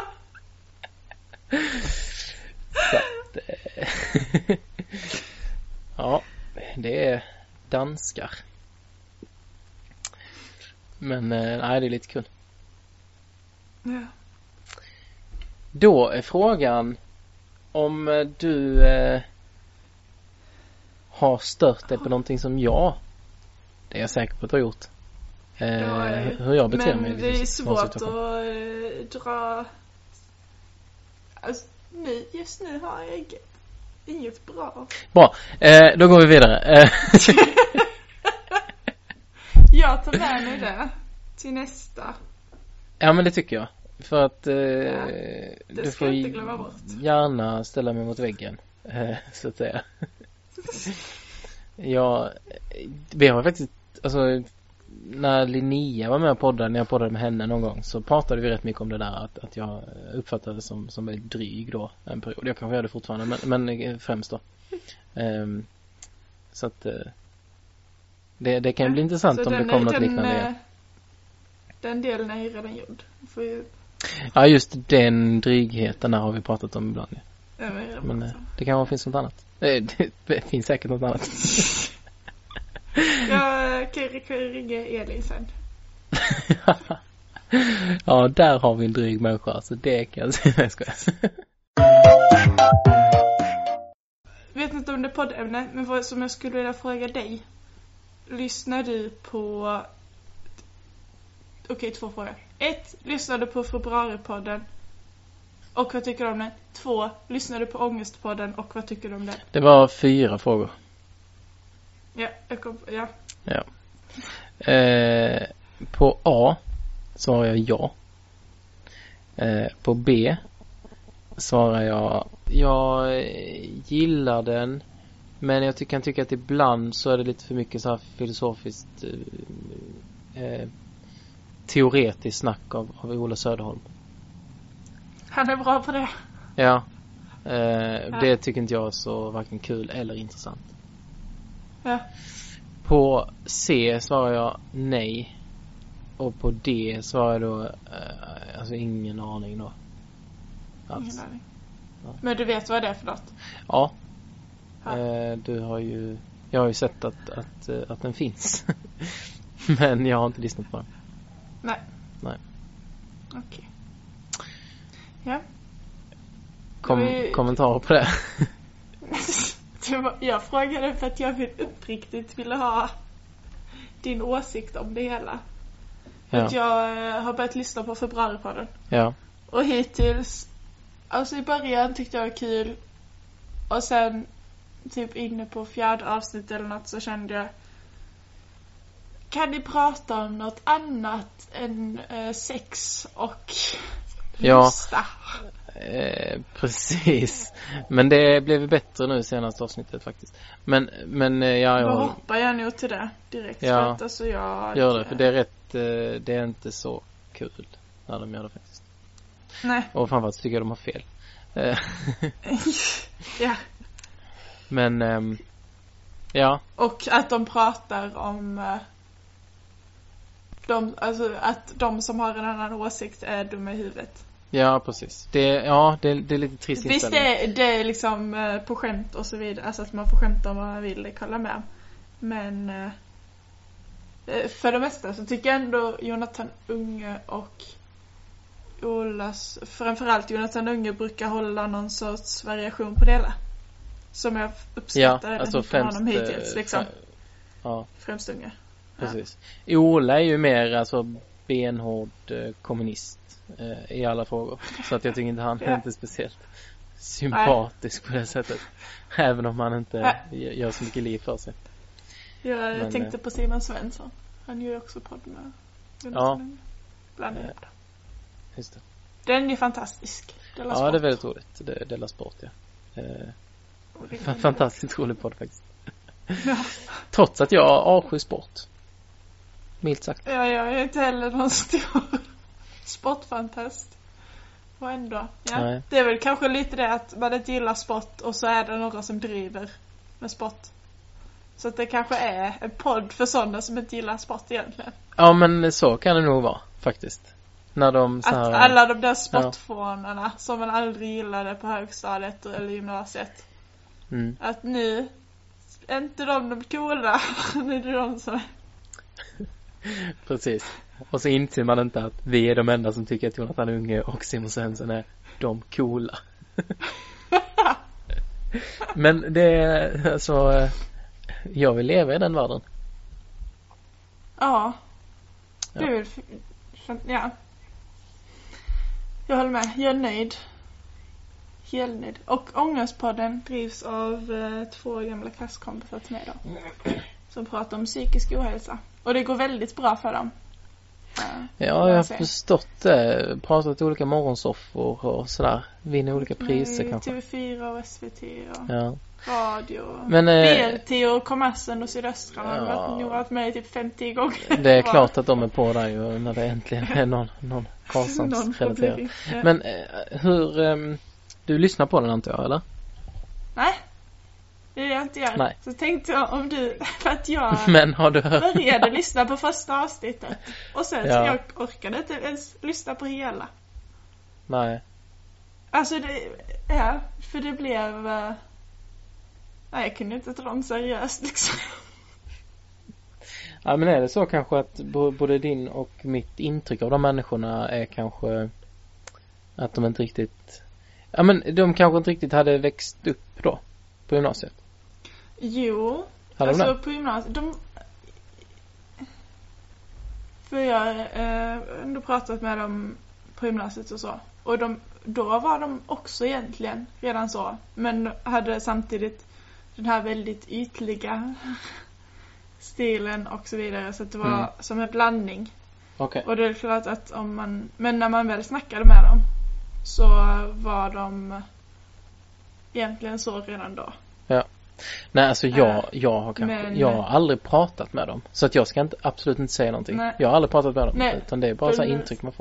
B: Så att, eh, ja, det är danskar. Men eh, nej, det är lite kul.
A: Ja.
B: Då är frågan om du eh, har stört dig på någonting som jag, det är jag säker på att du har gjort. Eh,
A: ja,
B: hur jag beter
A: men
B: mig.
A: Men det är svårt att äh, dra. Alltså, nu, just nu har jag inget bra.
B: Bra, eh, då går vi vidare.
A: jag ta med mig det till nästa?
B: Ja, men det tycker jag. För att eh,
A: Ja,
B: du får
A: inte glömma bort.
B: gärna ställa mig mot väggen, eh, så att säga. Ja, vi har faktiskt, alltså när Linnea var med och poddade, när jag poddade med henne någon gång, så pratade vi rätt mycket om det där att, att jag uppfattade det som, som väldigt dryg då en period. Jag kanske gör det fortfarande, men, men främst då. Um, så att uh, det, det kan ju bli intressant
A: så
B: om det
A: den,
B: kommer något
A: den,
B: liknande igen.
A: Den delen är ju redan gjord. Får ju...
B: Ja, just den drygheten där har vi pratat om ibland. Ja.
A: Ja, men det,
B: men uh, det kanske finns något annat. Det, det finns säkert något annat.
A: Jag kan, kan ringa Elin sen.
B: Ja, där har vi en dryg människa, så det kan jag säga. Jag skojar.
A: Vet inte om det är poddämne, men vad som jag skulle vilja fråga dig. Lyssnar du på... Okej, okay, två frågor. Ett, lyssnar du på Februaripodden? Och vad tycker du om det? Två, lyssnar du på Ångestpodden? Och vad tycker du om det?
B: Det var fyra frågor.
A: Ja, jag kom, ja.
B: Ja. Eh, på A svarar jag ja. Eh, på B svarar jag jag gillar den, men jag tycker, kan tycka att ibland så är det lite för mycket så här filosofiskt eh, teoretiskt snack av, av Ola Söderholm.
A: Han är bra på det.
B: Ja. Eh, det tycker inte jag är så varken kul eller intressant.
A: Ja.
B: På C svarar jag nej. Och på D svarar jag då eh, alltså ingen aning då. Alls.
A: Ingen aning.
B: Ja.
A: Men du vet vad det är för något?
B: Ja.
A: Ja.
B: Eh, du har ju jag har ju sett att, att, att, att den finns. Men jag har inte lyssnat på den.
A: Nej.
B: Nej.
A: Okej. Okay. Ja.
B: Kom,
A: Vi...
B: Kommentarer på det.
A: Jag frågade för att jag vill uppriktigt ville ha din åsikt om det hela. För
B: Ja.
A: att jag har börjat lyssna på Februaripodden.
B: Ja.
A: Och hittills, alltså i början tyckte jag det var kul. Och sen typ inne på fjärde avsnitt eller något så kände jag, kan ni prata om något annat än eh, sex och lusta?
B: Ja, eh, precis. Men det blev bättre nu senaste avsnittet faktiskt. Men, men eh, ja, jag
A: Då hoppar jag nog till det direkt.
B: Ja,
A: för att, alltså, jag,
B: gör det, för det är rätt, eh, det är inte så kul när de gör det faktiskt.
A: Nej.
B: Och framförallt tycker jag de har fel. Eh,
A: Ja.
B: Men ehm, ja.
A: Och att de pratar om eh, de, alltså att de som har en annan åsikt är dumma i huvudet.
B: Ja, precis. Det, ja, det, det är lite trist
A: Visst
B: inställning.
A: det, det är liksom eh, på skämt och så vidare. Alltså att man får skämta om vad man vill, det kallar med. Men eh, för det mesta så tycker jag ändå Jonathan Unge och Olas, framförallt Jonathan Unge brukar hålla någon sorts variation på det hela. Som jag uppskattar.
B: Ja, alltså
A: från
B: främst
A: honom hittills, liksom.
B: Främst, ja,
A: Främst Unge.
B: precis. Ja. Ola är ju mer alltså benhård eh, kommunist eh, i alla frågor. Så att jag tycker inte han är
A: Ja.
B: inte speciellt sympatisk på det sättet. Även om han inte
A: Nej.
B: gör så mycket liv för sig.
A: Jag
B: Men,
A: tänkte
B: eh,
A: på Simon Svensson. Han gör ju också podd med
B: Ja.
A: Bland annat.
B: Just det.
A: Den är ju fantastisk. Della
B: Ja,
A: Sport.
B: det är väldigt roligt. Det, Della Sport, ja. Eh, f- fantastiskt rolig podd faktiskt.
A: Ja.
B: Trots att jag avskyr sport. Milt sagt.
A: Ja, jag är inte heller någon stor sportfantast. Och ändå. Ja.
B: Nej.
A: Det är väl kanske lite det att man inte gillar sport och så är det några som driver med sport. Så att det kanske är en podd för sådana som inte gillar sport egentligen.
B: Ja, men så kan det nog vara faktiskt. När de så här,
A: Att alla de där sportfånarna ja. som man aldrig gillade på högstadiet eller gymnasiet.
B: Mm.
A: Att nu är inte de de coola. Nu är det de som är.
B: Precis. Och så inser man inte att vi är de enda som tycker att Jonathan Unge och Simon Svensson är de coola. Men det är alltså, jag vill leva i den världen.
A: Ja.
B: Ja.
A: Det är väl f- f- ja. Jag håller med. Jag är nöjd. Helt nöjd. Och Ångestpodden drivs av eh, två gamla klasskompisar till mig då. Som pratar om psykisk ohälsa. Och det går väldigt bra för dem.
B: Ja, ja jag har förstått det. Pratat olika morgonsoffor och sådär. Vinner olika priser
A: Nej,
B: kanske.
A: T V fyra och S V T och
B: ja.
A: radio.
B: Men,
A: B L T och Kommersen och Sydöstra har
B: ja.
A: varit, nog varit med i typ femtio gånger.
B: Det är klart att de är på där ju när det äntligen är någon, någon Karlshamns-relaterad.
A: Ja.
B: Men hur... Um, du lyssnar på den antar jag, eller?
A: Nej. Det är jag inte gör.
B: Nej.
A: Så tänkte jag om du, för att jag
B: Men har du hört?
A: började lyssna på första avsnittet. Och sen
B: Ja.
A: så jag orkade inte ens lyssna på hela.
B: Nej.
A: Alltså det, ja, för det blev, uh, nej jag kunde inte ta dem seriöst liksom.
B: Ja, men är det så kanske att både din och mitt intryck av de människorna är kanske att de inte riktigt, ja men de kanske inte riktigt hade växt upp då på gymnasiet?
A: Jo,
B: hade
A: alltså
B: de det?
A: på gymnasiet, de, för jag har eh, ändå pratat med dem på gymnasiet och så. Och de, då var de också egentligen redan så. Men hade samtidigt den här väldigt ytliga stilen och så vidare. Så att det var
B: Mm.
A: som en blandning.
B: Okej.
A: Och det är klart att om man, men när man väl snackade med dem så var de egentligen så redan då.
B: Ja. Nej, alltså jag,
A: Äh,
B: jag har kanske,
A: men-
B: jag har aldrig pratat med dem. Så att jag ska inte, absolut inte säga någonting.
A: Nej.
B: Jag har aldrig pratat med dem.
A: Nej.
B: Utan det är bara så här
A: För-
B: intryck man får.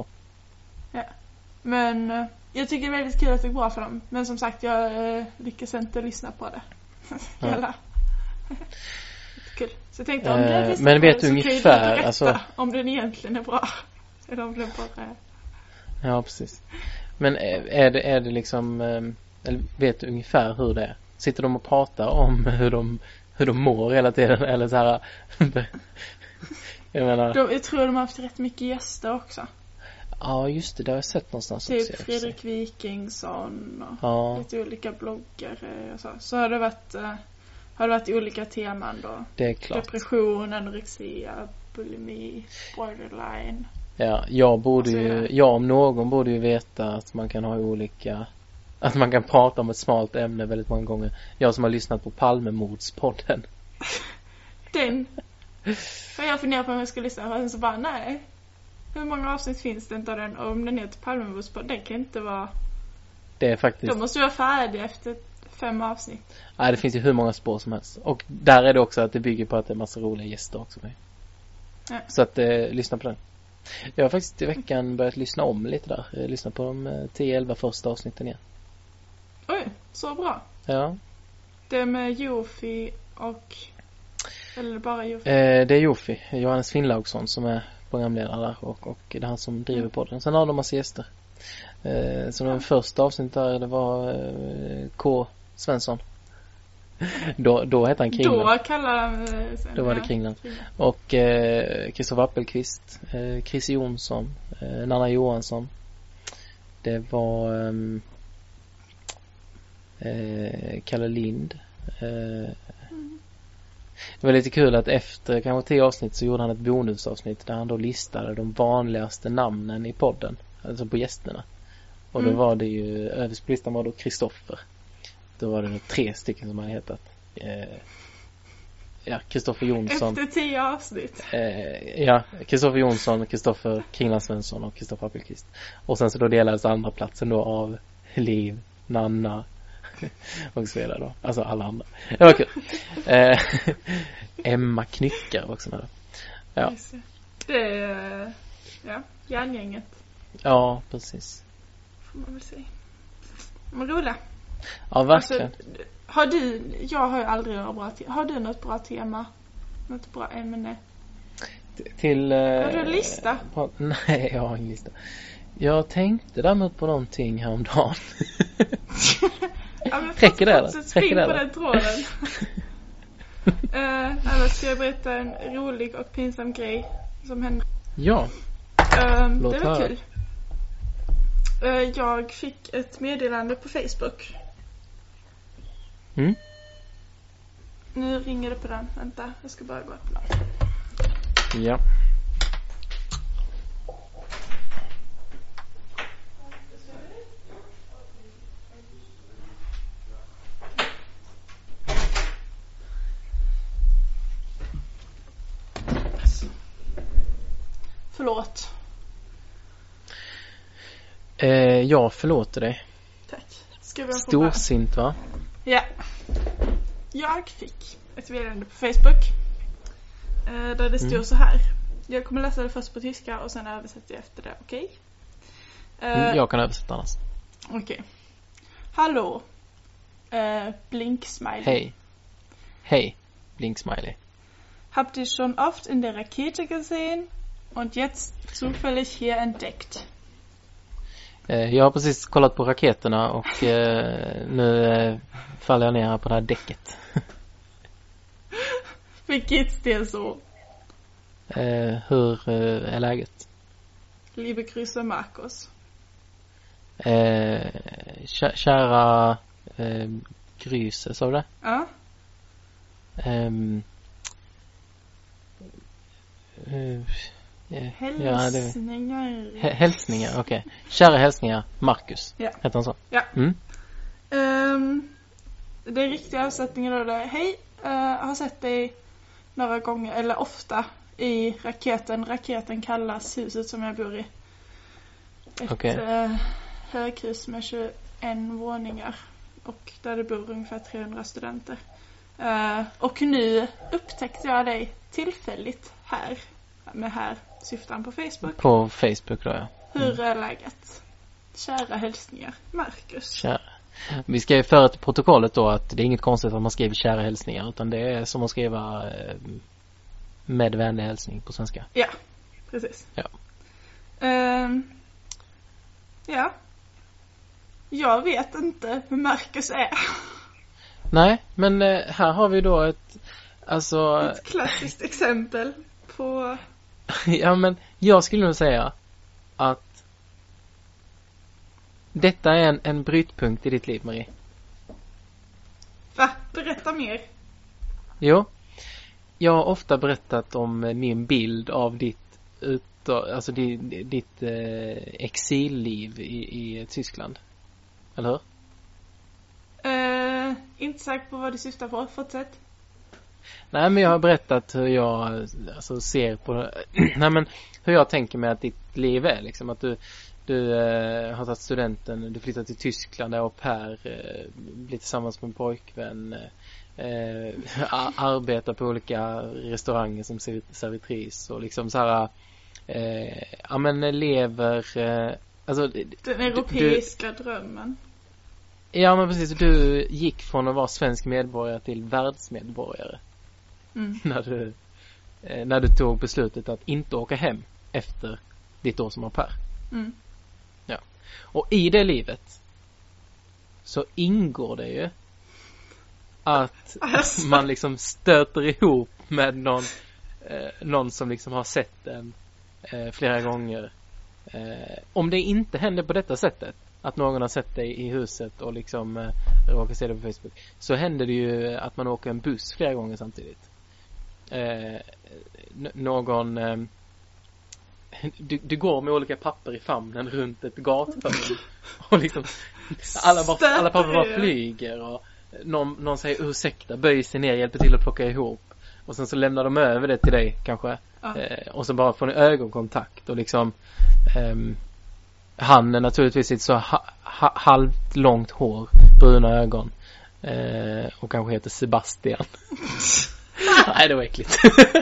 A: Men eh, jag tycker det är väldigt kul att det går bra för dem. Men som sagt, jag eh, lyckas inte lyssna på det.
B: Ja.
A: Hela. Kul. Så jag tänkte om
B: Eh,
A: du lyssnar
B: men
A: på
B: vet
A: den
B: du
A: så kan ju
B: ungefär,
A: du berätta
B: alltså-
A: om den egentligen är bra. Eller om den bara är...
B: Ja, precis. Men är, är det, är det liksom, eh, eller vet du ungefär hur det är? Sitter de och pratar om hur de, hur de mår hela tiden? Eller så här, jag menar,
A: De, jag tror de har haft rätt mycket gäster också.
B: ja just det, det har jag sett någonstans också.
A: Typ Fredrik Wikingsson och
B: Ja,
A: lite olika bloggare och så. Så har det varit, eh, har det varit olika teman då.
B: det är klart.
A: Depression, anorexia, bulimi, borderline.
B: Ja, jag borde
A: Alltså,
B: ju,
A: ja.
B: jag om någon borde ju veta att man kan ha olika, att man kan prata om ett smalt ämne väldigt många gånger. Jag som har lyssnat på Palmemordspodden.
A: Den. För jag funderar på om jag ska lyssna och sen så bara nej. Hur många avsnitt finns det inte av den? Och om den heter Palmemordspodden, den kan inte vara...
B: Det är faktiskt,
A: Då måste du vara färdig efter fem avsnitt.
B: nej det finns ju hur många spår som helst. Och där är det också att det bygger på att det är massa roliga gäster också med.
A: Ja.
B: Så att, eh, lyssna på den. Jag har faktiskt i veckan börjat lyssna om lite där. Eh, lyssna på de eh, tio elva första avsnitten igen.
A: Oj, så bra.
B: Ja.
A: Det är med Jofi och... Eller bara Jofi.
B: Eh, det är Jofi, Johannes Finnlaugsson som är programledare där och, och det är han som driver
A: Mm.
B: podden. Sen har de massa gäster. Eh, så den första avsnittet där det var eh, K. Svensson. då, då hette han Kringlan.
A: Då kallar han... Sen,
B: Då var det
A: ja,
B: Kringlan.
A: Kringlan.
B: Och eh, Kristoffer Appelqvist, eh, Chris Jonsson, eh, Nanna Johansson. Det var ehm, eh, Kalle Lind. Eh,
A: Mm.
B: Det var lite kul att efter kanske tio avsnitt så gjorde han ett bonusavsnitt där han då listade de vanligaste namnen i podden. Alltså på gästerna. Och då
A: Mm.
B: var det ju, överst på listan var då Kristoffer. Då var det tre stycken som hade hetat. Eh, ja, Kristoffer Jonsson.
A: Efter tio avsnitt.
B: Eh, ja, Kristoffer Jonsson, Kristoffer Kringlan Svensson och Kristoffer Appelqvist. Och sen så då delades andra platsen då av Liv, Nanna och så vidare då. Alltså alla andra. Det var kul. Eh, Emma Knyckare var också med då. Ja.
A: Just det. Det är... Ja, järngänget.
B: Ja, precis.
A: Får man väl säga. Men roliga.
B: Ja, verkligen.
A: Alltså, har du... Jag har ju aldrig något bra tema. Har du något bra tema? Något bra ämne?
B: Till... Eh,
A: Har du en lista?
B: På, nej, jag har ingen lista. Jag tänkte däremot på någonting häromdagen.
A: Ja, men
B: Räcker det, eller?
A: fortsätt spring
B: Räcker det,
A: på
B: eller?
A: den tråden. uh, annars ska jag berätta en rolig och pinsam grej som hände.
B: Ja.
A: Uh,
B: Låt
A: det var
B: höra.
A: kul. Uh, jag fick ett meddelande på Facebook.
B: Mm.
A: Nu ringer det på den. Vänta, jag ska bara gå och öppna.
B: Ja.
A: förlåt.
B: Eh, jag förlåter dig.
A: Tack. Ska vi
B: Storsint, va?
A: Ja. Jag fick ett meddelande på Facebook eh, där det stod mm. så här. Jag kommer läsa det först på tyska och sen översätter jag efter det, okej? Okay? Eh,
B: jag kan översätta annars.
A: Okej. Okay. Hallå. Eh, Blink-Smiley.
B: Hej. Hej, Blink-Smiley.
A: Habt ihr schon oft in der Rakete gesehen und jetzt zufällig hier entdeckt?
B: Eh, jag har precis kollat på raketerna och eh, nu eh, faller jag ner här på det här däcket.
A: Vilket det är så?
B: Eh, hur eh, är läget?
A: Liebe Grüße, Markus.
B: Eh, kä- kära eh, Gryse, sa du det?
A: Ja.
B: Um, uh, yeah,
A: hälsningar.
B: Ja, det, hälsningar, okej. Okay. Kära hälsningar, Marcus.
A: Ja.
B: Heter han så?
A: Ja.
B: Mm.
A: Um, det är riktiga översättningen då där. Hej, uh, har sett dig några gånger, eller ofta, i raketen. Raketen kallas huset som jag bor i. Ett
B: okay.
A: uh, höghus med tjugoett våningar. Och där det bor ungefär trehundra studenter. Uh, och nu upptäckte jag dig tillfälligt här. Med här syftan på Facebook.
B: På Facebook då, ja.
A: Mm. Hur är läget? Kära hälsningar, Marcus.
B: Kära. Vi ska ju föra till protokollet då att det är inget konstigt att man skriver kära hälsningar. Utan det är som att skriva eh, med vänlig hälsning på svenska.
A: Ja, precis.
B: Ja.
A: Uh, ja. Jag vet inte hur Marcus är.
B: Nej, men eh, här har vi då ett alltså
A: ett klassiskt exempel på
B: ja, men jag skulle nog säga att detta är en, en brytpunkt i ditt liv, Marie.
A: Va? Berätta mer.
B: Jo. Jag har ofta berättat om min bild av ditt ut, alltså ditt, ditt eh, exilliv i, i Tyskland. Eller hur?
A: Uh, inte säker på vad du syftar på. Fortsätt.
B: Nej, men jag har berättat hur jag alltså, ser på nej, men hur jag tänker mig att ditt liv är liksom. Att du, du eh, har tagit studenten, du flyttar till Tyskland där och här eh, blir tillsammans med en pojkvän, eh, arbetar på olika restauranger som servitris och liksom så här eh, ja, men lever eh, alltså,
A: den europeiska du, drömmen.
B: Ja, men precis. Du gick från att vara svensk medborgare till världsmedborgare.
A: Mm.
B: När du eh, när du tog beslutet att inte åka hem efter ditt år som au pair.
A: Mm.
B: Ja. Och i det livet så ingår det ju att alltså. man liksom stöter ihop med någon eh, någon som liksom har sett den eh, flera gånger. Eh, om det inte händer på detta sättet, att någon har sett dig i huset och liksom eh, råkar se det på Facebook, så händer det ju att man åker en buss flera gånger samtidigt. Eh, n- någon eh, du, du går med olika papper i famnen runt ett gathörn och liksom alla, bara, alla papper bara flyger och någon, någon säger ursäkta, böjer sig ner, hjälper till att plocka ihop och sen så lämnar de över det till dig kanske.
A: Ja.
B: Eh, och så bara får ni ögonkontakt och liksom ehm, han är naturligtvis ett så ha, ha, halvt långt hår, bruna ögon eh, och kanske heter Sebastian. Nej, det var äckligt.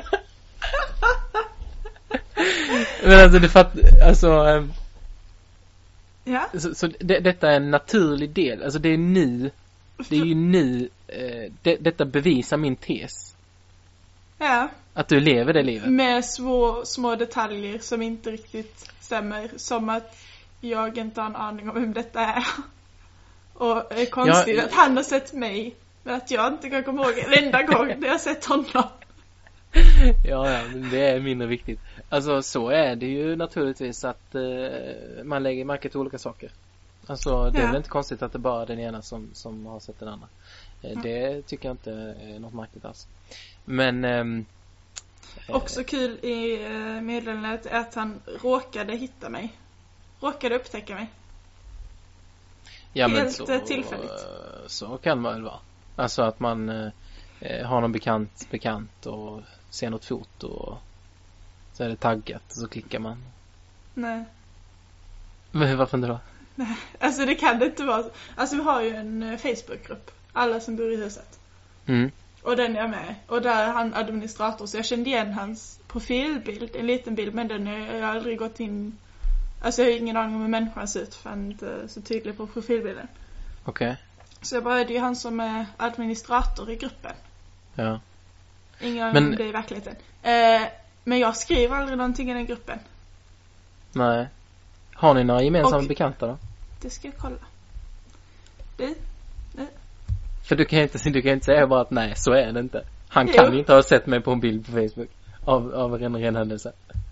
B: Men alltså det fatt, alltså eh,
A: ja.
B: så, så det, detta är en naturlig del. Alltså det är nu det är ju nu eh, det, detta bevisar min tes.
A: Ja.
B: Att du lever det livet.
A: Med små, små detaljer som inte riktigt stämmer. Som att jag inte har en aning om vem detta är. Och det är konstigt ja, att han har sett mig. Men att jag inte kan komma ihåg en enda gång när jag har sett honom.
B: Ja, ja, men det är mindre viktigt. Alltså så är det ju naturligtvis att eh, man lägger märke till olika saker. Alltså det är
A: ja.
B: väl inte konstigt att det bara är den ena som, som har sett den andra. Eh,
A: ja.
B: Det tycker jag inte är något märkligt alls. Men ehm,
A: också kul i eh, meddelandet är att han råkade hitta mig. Råkade upptäcka mig.
B: Ja,
A: helt
B: men så,
A: tillfälligt.
B: Så kan man väl vara. Alltså att man eh, har någon bekant bekant och ser något foto och Så är det taggat och så klickar man.
A: Nej.
B: Men varför inte då?
A: Nej, alltså det kan det inte vara. Alltså vi har ju en uh, Facebookgrupp. Alla som bor i huset.
B: Mm.
A: Och den är jag med. Och där är han administrator. Så jag kände igen hans profilbild. En liten bild. Men den är, jag har aldrig gått in. Alltså jag har ingen aning om hur människan ser ut. För han är inte så tydlig på profilbilden.
B: Okej. Okay.
A: Så jag bara, det är ju han som är administrator i gruppen.
B: Ja.
A: Ingen aning
B: men...
A: om det i verkligheten. Eh, men jag skriver aldrig någonting i den gruppen.
B: Nej. Har ni några gemensamma
A: och,
B: bekanta då?
A: Det ska jag kolla. Du? Nej.
B: För du kan inte, du kan inte säga bara att nej, så är det inte. Han
A: Jo.
B: kan ju inte ha sett mig på en bild på Facebook. Av, av en ren händelse.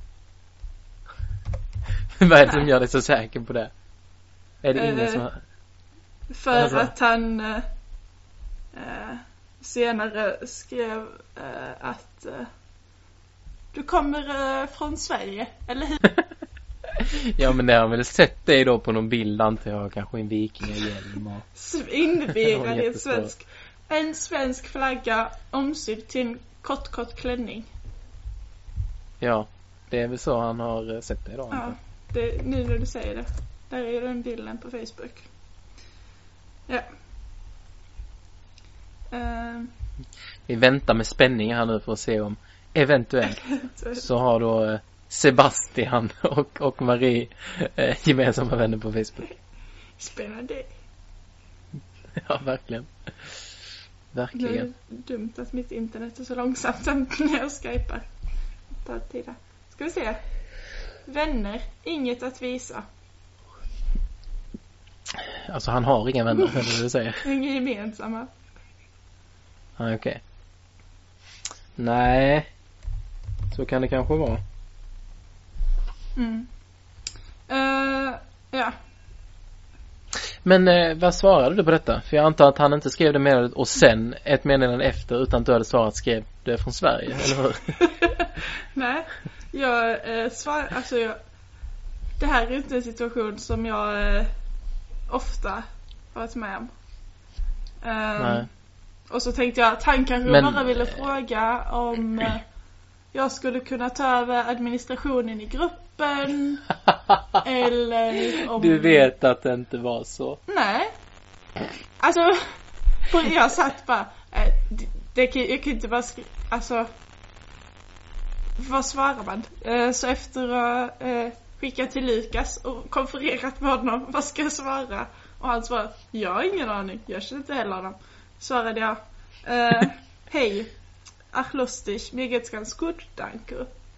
B: Vad är det som gör dig så säker på det? Är det ingen
A: eh,
B: som har...
A: För
B: alltså.
A: att han eh, eh, senare skrev eh, att eh, du kommer eh, från Sverige, eller hur?
B: Ja, men det har väl sett dig då på någon bild, antar jag, kanske en vikingahjälm och...
A: Invirad i en svensk en svensk flagga omsydd till en kort kort klänning.
B: Ja, det är väl så han har sett dig då.
A: Ja, det, nu när du säger det. Där är den bilden på Facebook. Ja. Uh,
B: Vi väntar med spänning här nu för att se om eventuellt så har då Sebastian och, och Marie eh, gemensamma vänner på Facebook.
A: Spännande.
B: Ja, verkligen. Verkligen.
A: Det är dumt att mitt internet är så långsamt när jag skypar. Ta tid här. Ska vi se. Vänner, inget att visa.
B: Alltså han har inga vänner, eller vad du säger.
A: Inga gemensamma.
B: Ja, okej. Okay. Nej. Så kan det kanske vara.
A: Mm. Uh, ja.
B: Men eh, vad svarade du på detta? För jag antar att han inte skrev det meddelandet och sen ett meddelande efter utan att du hade svarat skrev det från Sverige, eller hur?
A: Nej, jag eh, svarar, alltså jag, det här är inte en situation som jag eh, ofta varit med om. Um,
B: Nej.
A: Och så tänkte jag att han kanske
B: Men,
A: bara ville fråga om eh, jag skulle kunna ta över administrationen i gruppen. Eller om...
B: Du vet att det inte var så.
A: Nej. Alltså, jag satt bara, eh, det, det, jag kan inte bara skriva, alltså, vad svarar man? Eh, så efter att eh, skicka till Lukas och konfererat med honom, vad ska jag svara? Och han svarade, jag har ingen aning, jag känner inte heller honom. Svarade jag, eh, hej, ach lustig, mir geht's ganz gut, danke.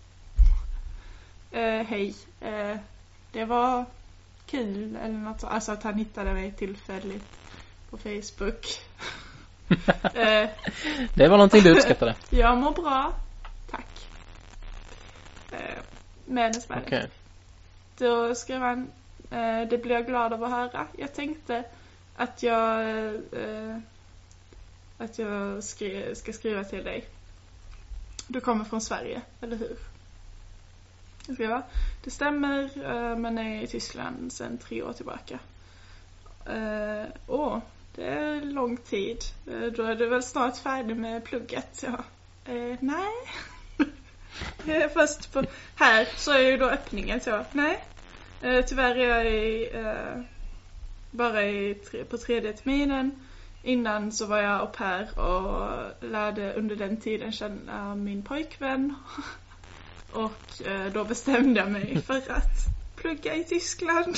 A: Eh, hej, eh, det var kul eller något så. Alltså att han hittade mig tillfälligt på Facebook. eh,
B: det var någonting du uppskattade.
A: Jag mår bra, tack. Eh, men Sverige.
B: Okay.
A: Då skrev han, eh, det blir jag glad av att höra. Jag tänkte att jag eh, att jag skri- ska skriva till dig. Du kommer från Sverige, eller hur? Jag skrev, det stämmer, eh, men är i Tyskland sedan tre år tillbaka. Eh, åh, det är lång tid. Eh, då är du väl snart färdig med plugget. Ja. Eh, nej. Först på, här så är ju då öppningen så. Nej. Eh, tyvärr är jag i, eh, bara i tre, på tredje terminen. Innan så var jag au pair och lärde under den tiden känna min pojkvän. Och eh, då bestämde jag mig för att plugga i Tyskland.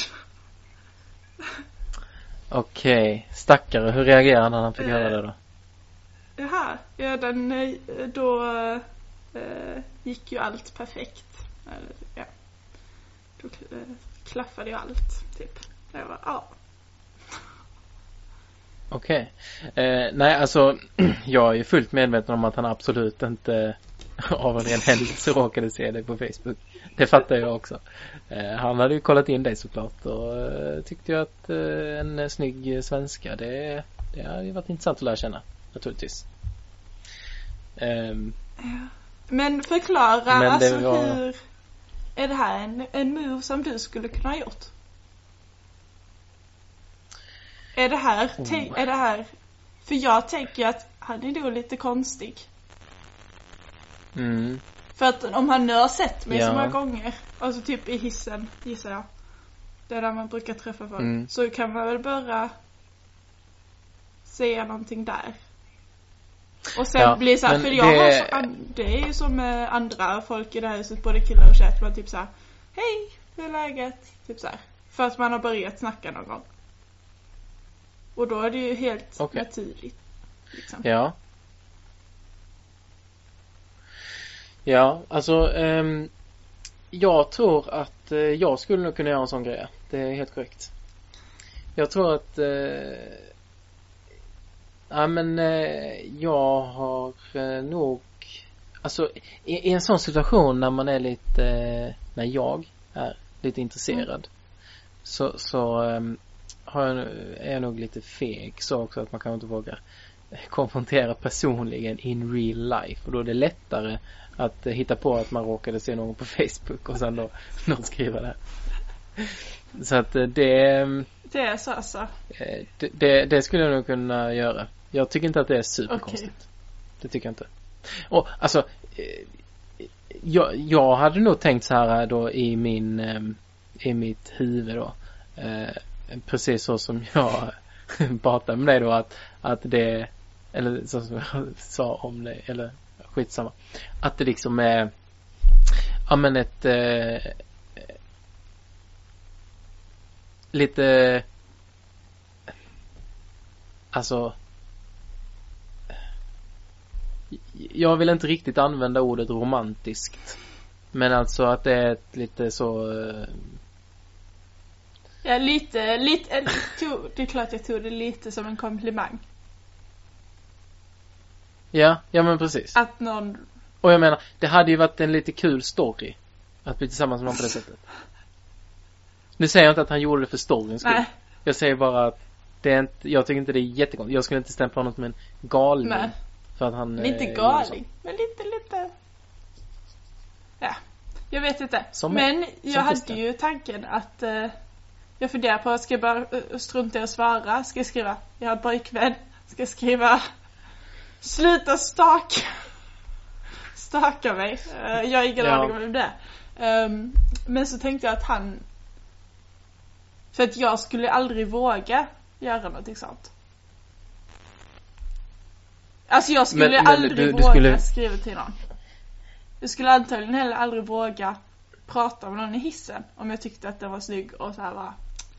B: Okej, okay. Stackare, hur reagerade när han fick
A: eh,
B: höra det då?
A: Jaha, ja, den, då eh, gick ju allt perfekt. Ja. Då eh, klaffade ju allt, typ. Jag var, ja.
B: Okej. Okay. Eh, nej, alltså jag är ju fullt medveten om att han absolut inte av en ren händelse råkade se dig på Facebook. Det fattar jag också. Eh, han hade ju kollat in dig såklart och eh, tyckte ju att eh, en snygg svenska, det, det har ju varit intressant att lära känna, naturligtvis. Eh,
A: ja. Men förklara,
B: men
A: alltså
B: var...
A: hur är det här en, en move som du skulle kunna ha gjort? Är det här,
B: oh.
A: te- är det här, för jag tänker att han är då lite konstig.
B: Mm.
A: För att om han nu har sett mig
B: Ja.
A: så många gånger, alltså typ i hissen, gissar jag, det är där man brukar träffa folk,
B: Mm.
A: så kan man väl bara säga någonting där. Och sen
B: Ja,
A: blir så här,
B: men
A: för jag
B: det-
A: har så, an- det är ju som med andra folk i det här huset, både killar och tjejer, att man typ så här, hej, hur är läget? Typ så här, för att man har börjat snacka någon gång. Och då är det ju helt
B: Okej.
A: naturligt. Liksom.
B: Ja. Ja, alltså ehm, jag tror att eh, jag skulle nog kunna göra en sån grej. Det är helt korrekt. Jag tror att eh, ja men eh, jag har eh, nog alltså i, i en sån situation när man är lite eh, när jag är lite intresserad
A: Mm.
B: så, så ehm, har jag, är jag nog lite feg så också att man kan inte våga konfrontera personligen in real life, och då är det lättare att hitta på att man råkade se någon på Facebook och sen då någon skriver det. Så att det
A: Det är så alltså.
B: det, det, det skulle jag nog kunna göra. Jag tycker inte att det är superkonstigt.
A: Okej.
B: Det tycker jag inte. Och alltså jag, jag hade nog tänkt så här då i min i mitt huvud då eh, precis så som jag pratade med dig då, att, att det, eller så som jag sa om det, eller skitsamma, att det liksom är ja men ett eh, lite alltså jag vill inte riktigt använda ordet romantiskt, men alltså att det är ett lite så eh,
A: Ja, lite, lite, eller, tog, det är klart jag tog det lite som en komplimang.
B: ja, ja men precis.
A: Att någon,
B: Och jag menar, det hade ju varit en lite kul story att bli tillsammans med någon på det sättet. Nu säger jag inte att han gjorde det för storyns skull.
A: nej,
B: Jag säger bara att det är inte, jag tycker inte det är jättekonstigt. Jag skulle inte stämpla honom som en galning.
A: nej,
B: För att han
A: men inte
B: eh, gjorde
A: galing, men lite, lite, ja, jag vet inte.
B: Som
A: men
B: är-
A: jag
B: som
A: hade
B: Christian.
A: ju tanken att, eh, jag funderar på, ska jag bara uh, strunta i att svara? Ska jag skriva, jag har pojkvän? Ska jag skriva, sluta stak, staka mig? Uh, jag har ingen
B: Ja.
A: aning om vem det är. Um, men så tänkte jag att han, för att jag skulle aldrig våga göra någonting sånt. Alltså jag skulle
B: Men- men
A: aldrig
B: du- du
A: våga
B: skulle-
A: skriva till någon. Jag skulle antagligen heller aldrig våga prata med någon i hissen om jag tyckte att den var snygg och så här var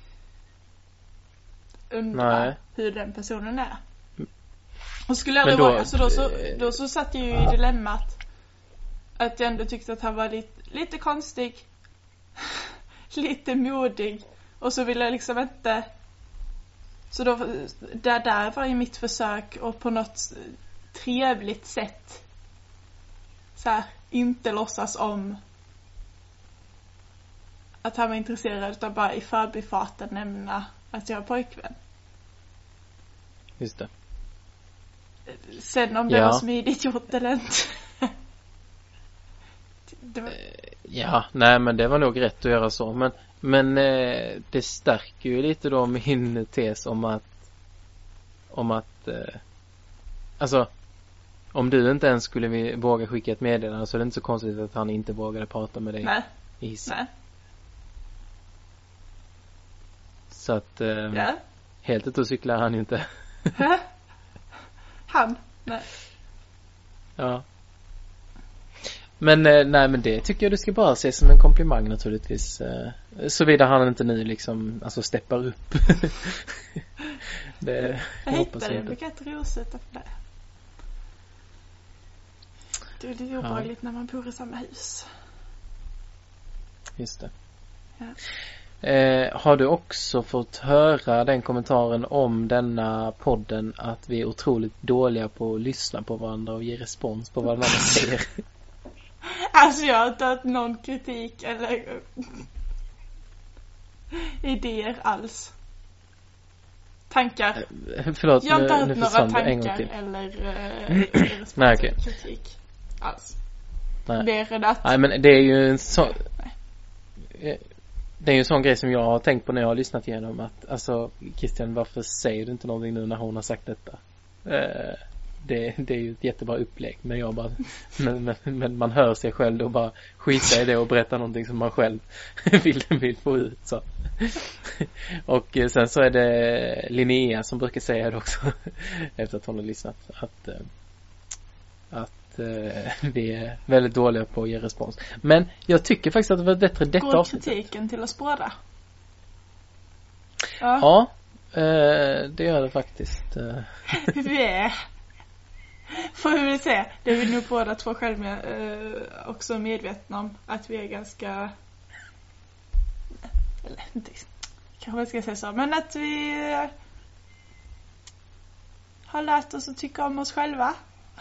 A: undra
B: Nej.
A: hur den personen är. Och skulle jag
B: Men
A: aldrig
B: då-
A: våga, så då så, då så satt jag ju i dilemmat att jag ändå tyckte att han var lite, lite konstig, lite modig, och så ville jag liksom inte, så då, där, där var ju mitt försök och på något trevligt sätt så här, inte låtsas om att han var intresserad, utan bara i förbifarten nämna att jag är pojkvän.
B: Just det.
A: Sen om det
B: Ja.
A: var smidigt gjort eller inte. Det var,
B: Ja, nej men det var nog rätt att göra så. Men, men eh, det stärker ju lite då min tes om att om att eh, alltså om du inte ens skulle vi- våga skicka ett meddelande, så är det inte så konstigt att han inte vågade prata med dig
A: nej,
B: i hissen.
A: nej.
B: Så att eh,
A: Ja.
B: helt ute och cyklar han ju inte.
A: Han, nej.
B: Ja. Men eh, nej men det tycker jag du ska bara se som en komplimang naturligtvis. Eh, såvida han inte nu liksom alltså steppar upp. det
A: Jag
B: hoppas
A: hittade
B: jag
A: en
B: inte.
A: bukett rosor utanför där. Det är lite obehagligt när man bor i samma hus.
B: Just det.
A: Ja.
B: Eh, har du också fått höra den kommentaren om denna podden att vi är otroligt dåliga på att lyssna på varandra och ge respons på vad den andra säger?
A: Alltså jag har inte hört någon kritik eller idéer alls. Tankar.
B: Eh, Förlåt,
A: Jag har inte
B: nu,
A: hört
B: nu
A: några
B: försvann det en gång
A: tankar
B: till.
A: eller eh, respons
B: Nej, okej.
A: eller kritik alls.
B: Nej.
A: Mer än att
B: Nej men det är ju en sån eh, det är ju en sån grej som jag har tänkt på när jag har lyssnat igenom att alltså Christian, varför säger du inte någonting nu när hon har sagt detta? Eh, det, det är ju ett jättebra upplägg. Men jag bara, men, men, men man hör sig själv och bara skita i det och berätta någonting som man själv vill, vill få ut. Så. Och sen så är det Linnea som brukar säga det också efter att hon har lyssnat. Att, att vi är väldigt dåliga på att ge respons. Men jag tycker faktiskt att det var bättre detta
A: Går
B: avsnittet.
A: kritiken till oss båda?
B: Ja, ja det gör det faktiskt.
A: Vi är, får vi väl säga, det är vi nog båda två själva eh, också medvetna om, att vi är ganska, eller inte, kanske man ska säga så, men att vi har lärt oss att tycka om oss själva.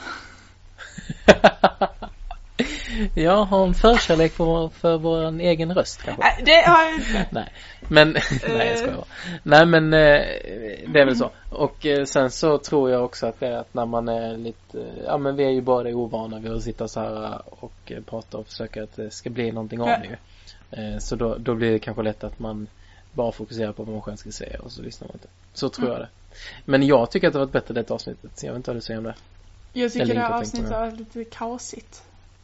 B: Jag har en förkärlek för, för vår egen röst kanske.
A: Nej, det har jag inte.
B: Nej, men nej, jag skojar. Nej, men det är väl så. Och sen så tror jag också att det är att när man är lite, ja men vi är ju bara ovana vid att sitta så här och prata och försöka att det ska bli någonting av det ju. Så då, då blir det kanske lätt att man bara fokuserar på vad man själv ska säga och så lyssnar man inte. Så tror mm. jag det. Men jag tycker att det var ett bättre detta avsnittet. Jag vet inte vad du säger om det.
A: Jag tycker det här avsnittet var lite kaosigt.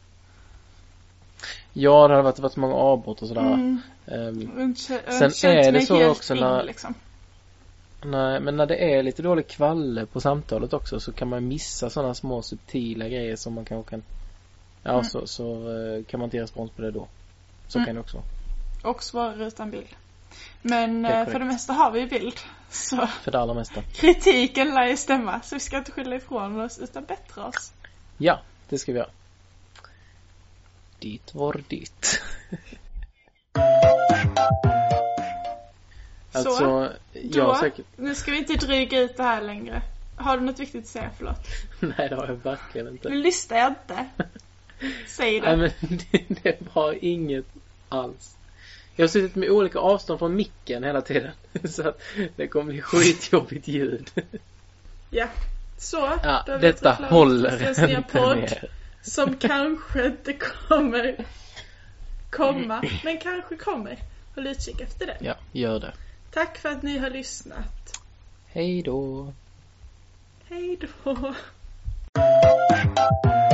B: Ja, det har varit, varit många avbrott och sådär. Mm. Um, sen är det så också när, liksom. Nej, men när det är lite dålig kvalle på samtalet också så kan man missa sådana små subtila grejer som man kanske kan, ja mm. så, så uh, kan man inte ge respons på det då. Så mm. kan det också vara.
A: Och svara utan bild. Men det för det mesta har vi bild. Så
B: för det allra mesta.
A: Kritiken lär ju stämma. Så vi ska inte skylla ifrån oss utan bättra oss.
B: Ja, det ska vi göra. Dit var dit.
A: Så, alltså, då, säkert... nu ska vi inte dryga ut det här längre. Har du något viktigt att säga, förlåt?
B: Nej, det har jag verkligen inte.
A: Nu lyssnar jag inte. Säg det.
B: Nej, men det, det var inget alls. Jag har suttit med olika avstånd från micken hela tiden. Så att det kommer bli skitjobbigt ljud.
A: Ja, så.
B: Ja, detta håller inte mer.
A: Som kanske inte kommer komma, men kanske kommer. Håll utkik efter det.
B: Ja, gör det.
A: Tack för att ni har lyssnat.
B: Hej då.
A: Hej då.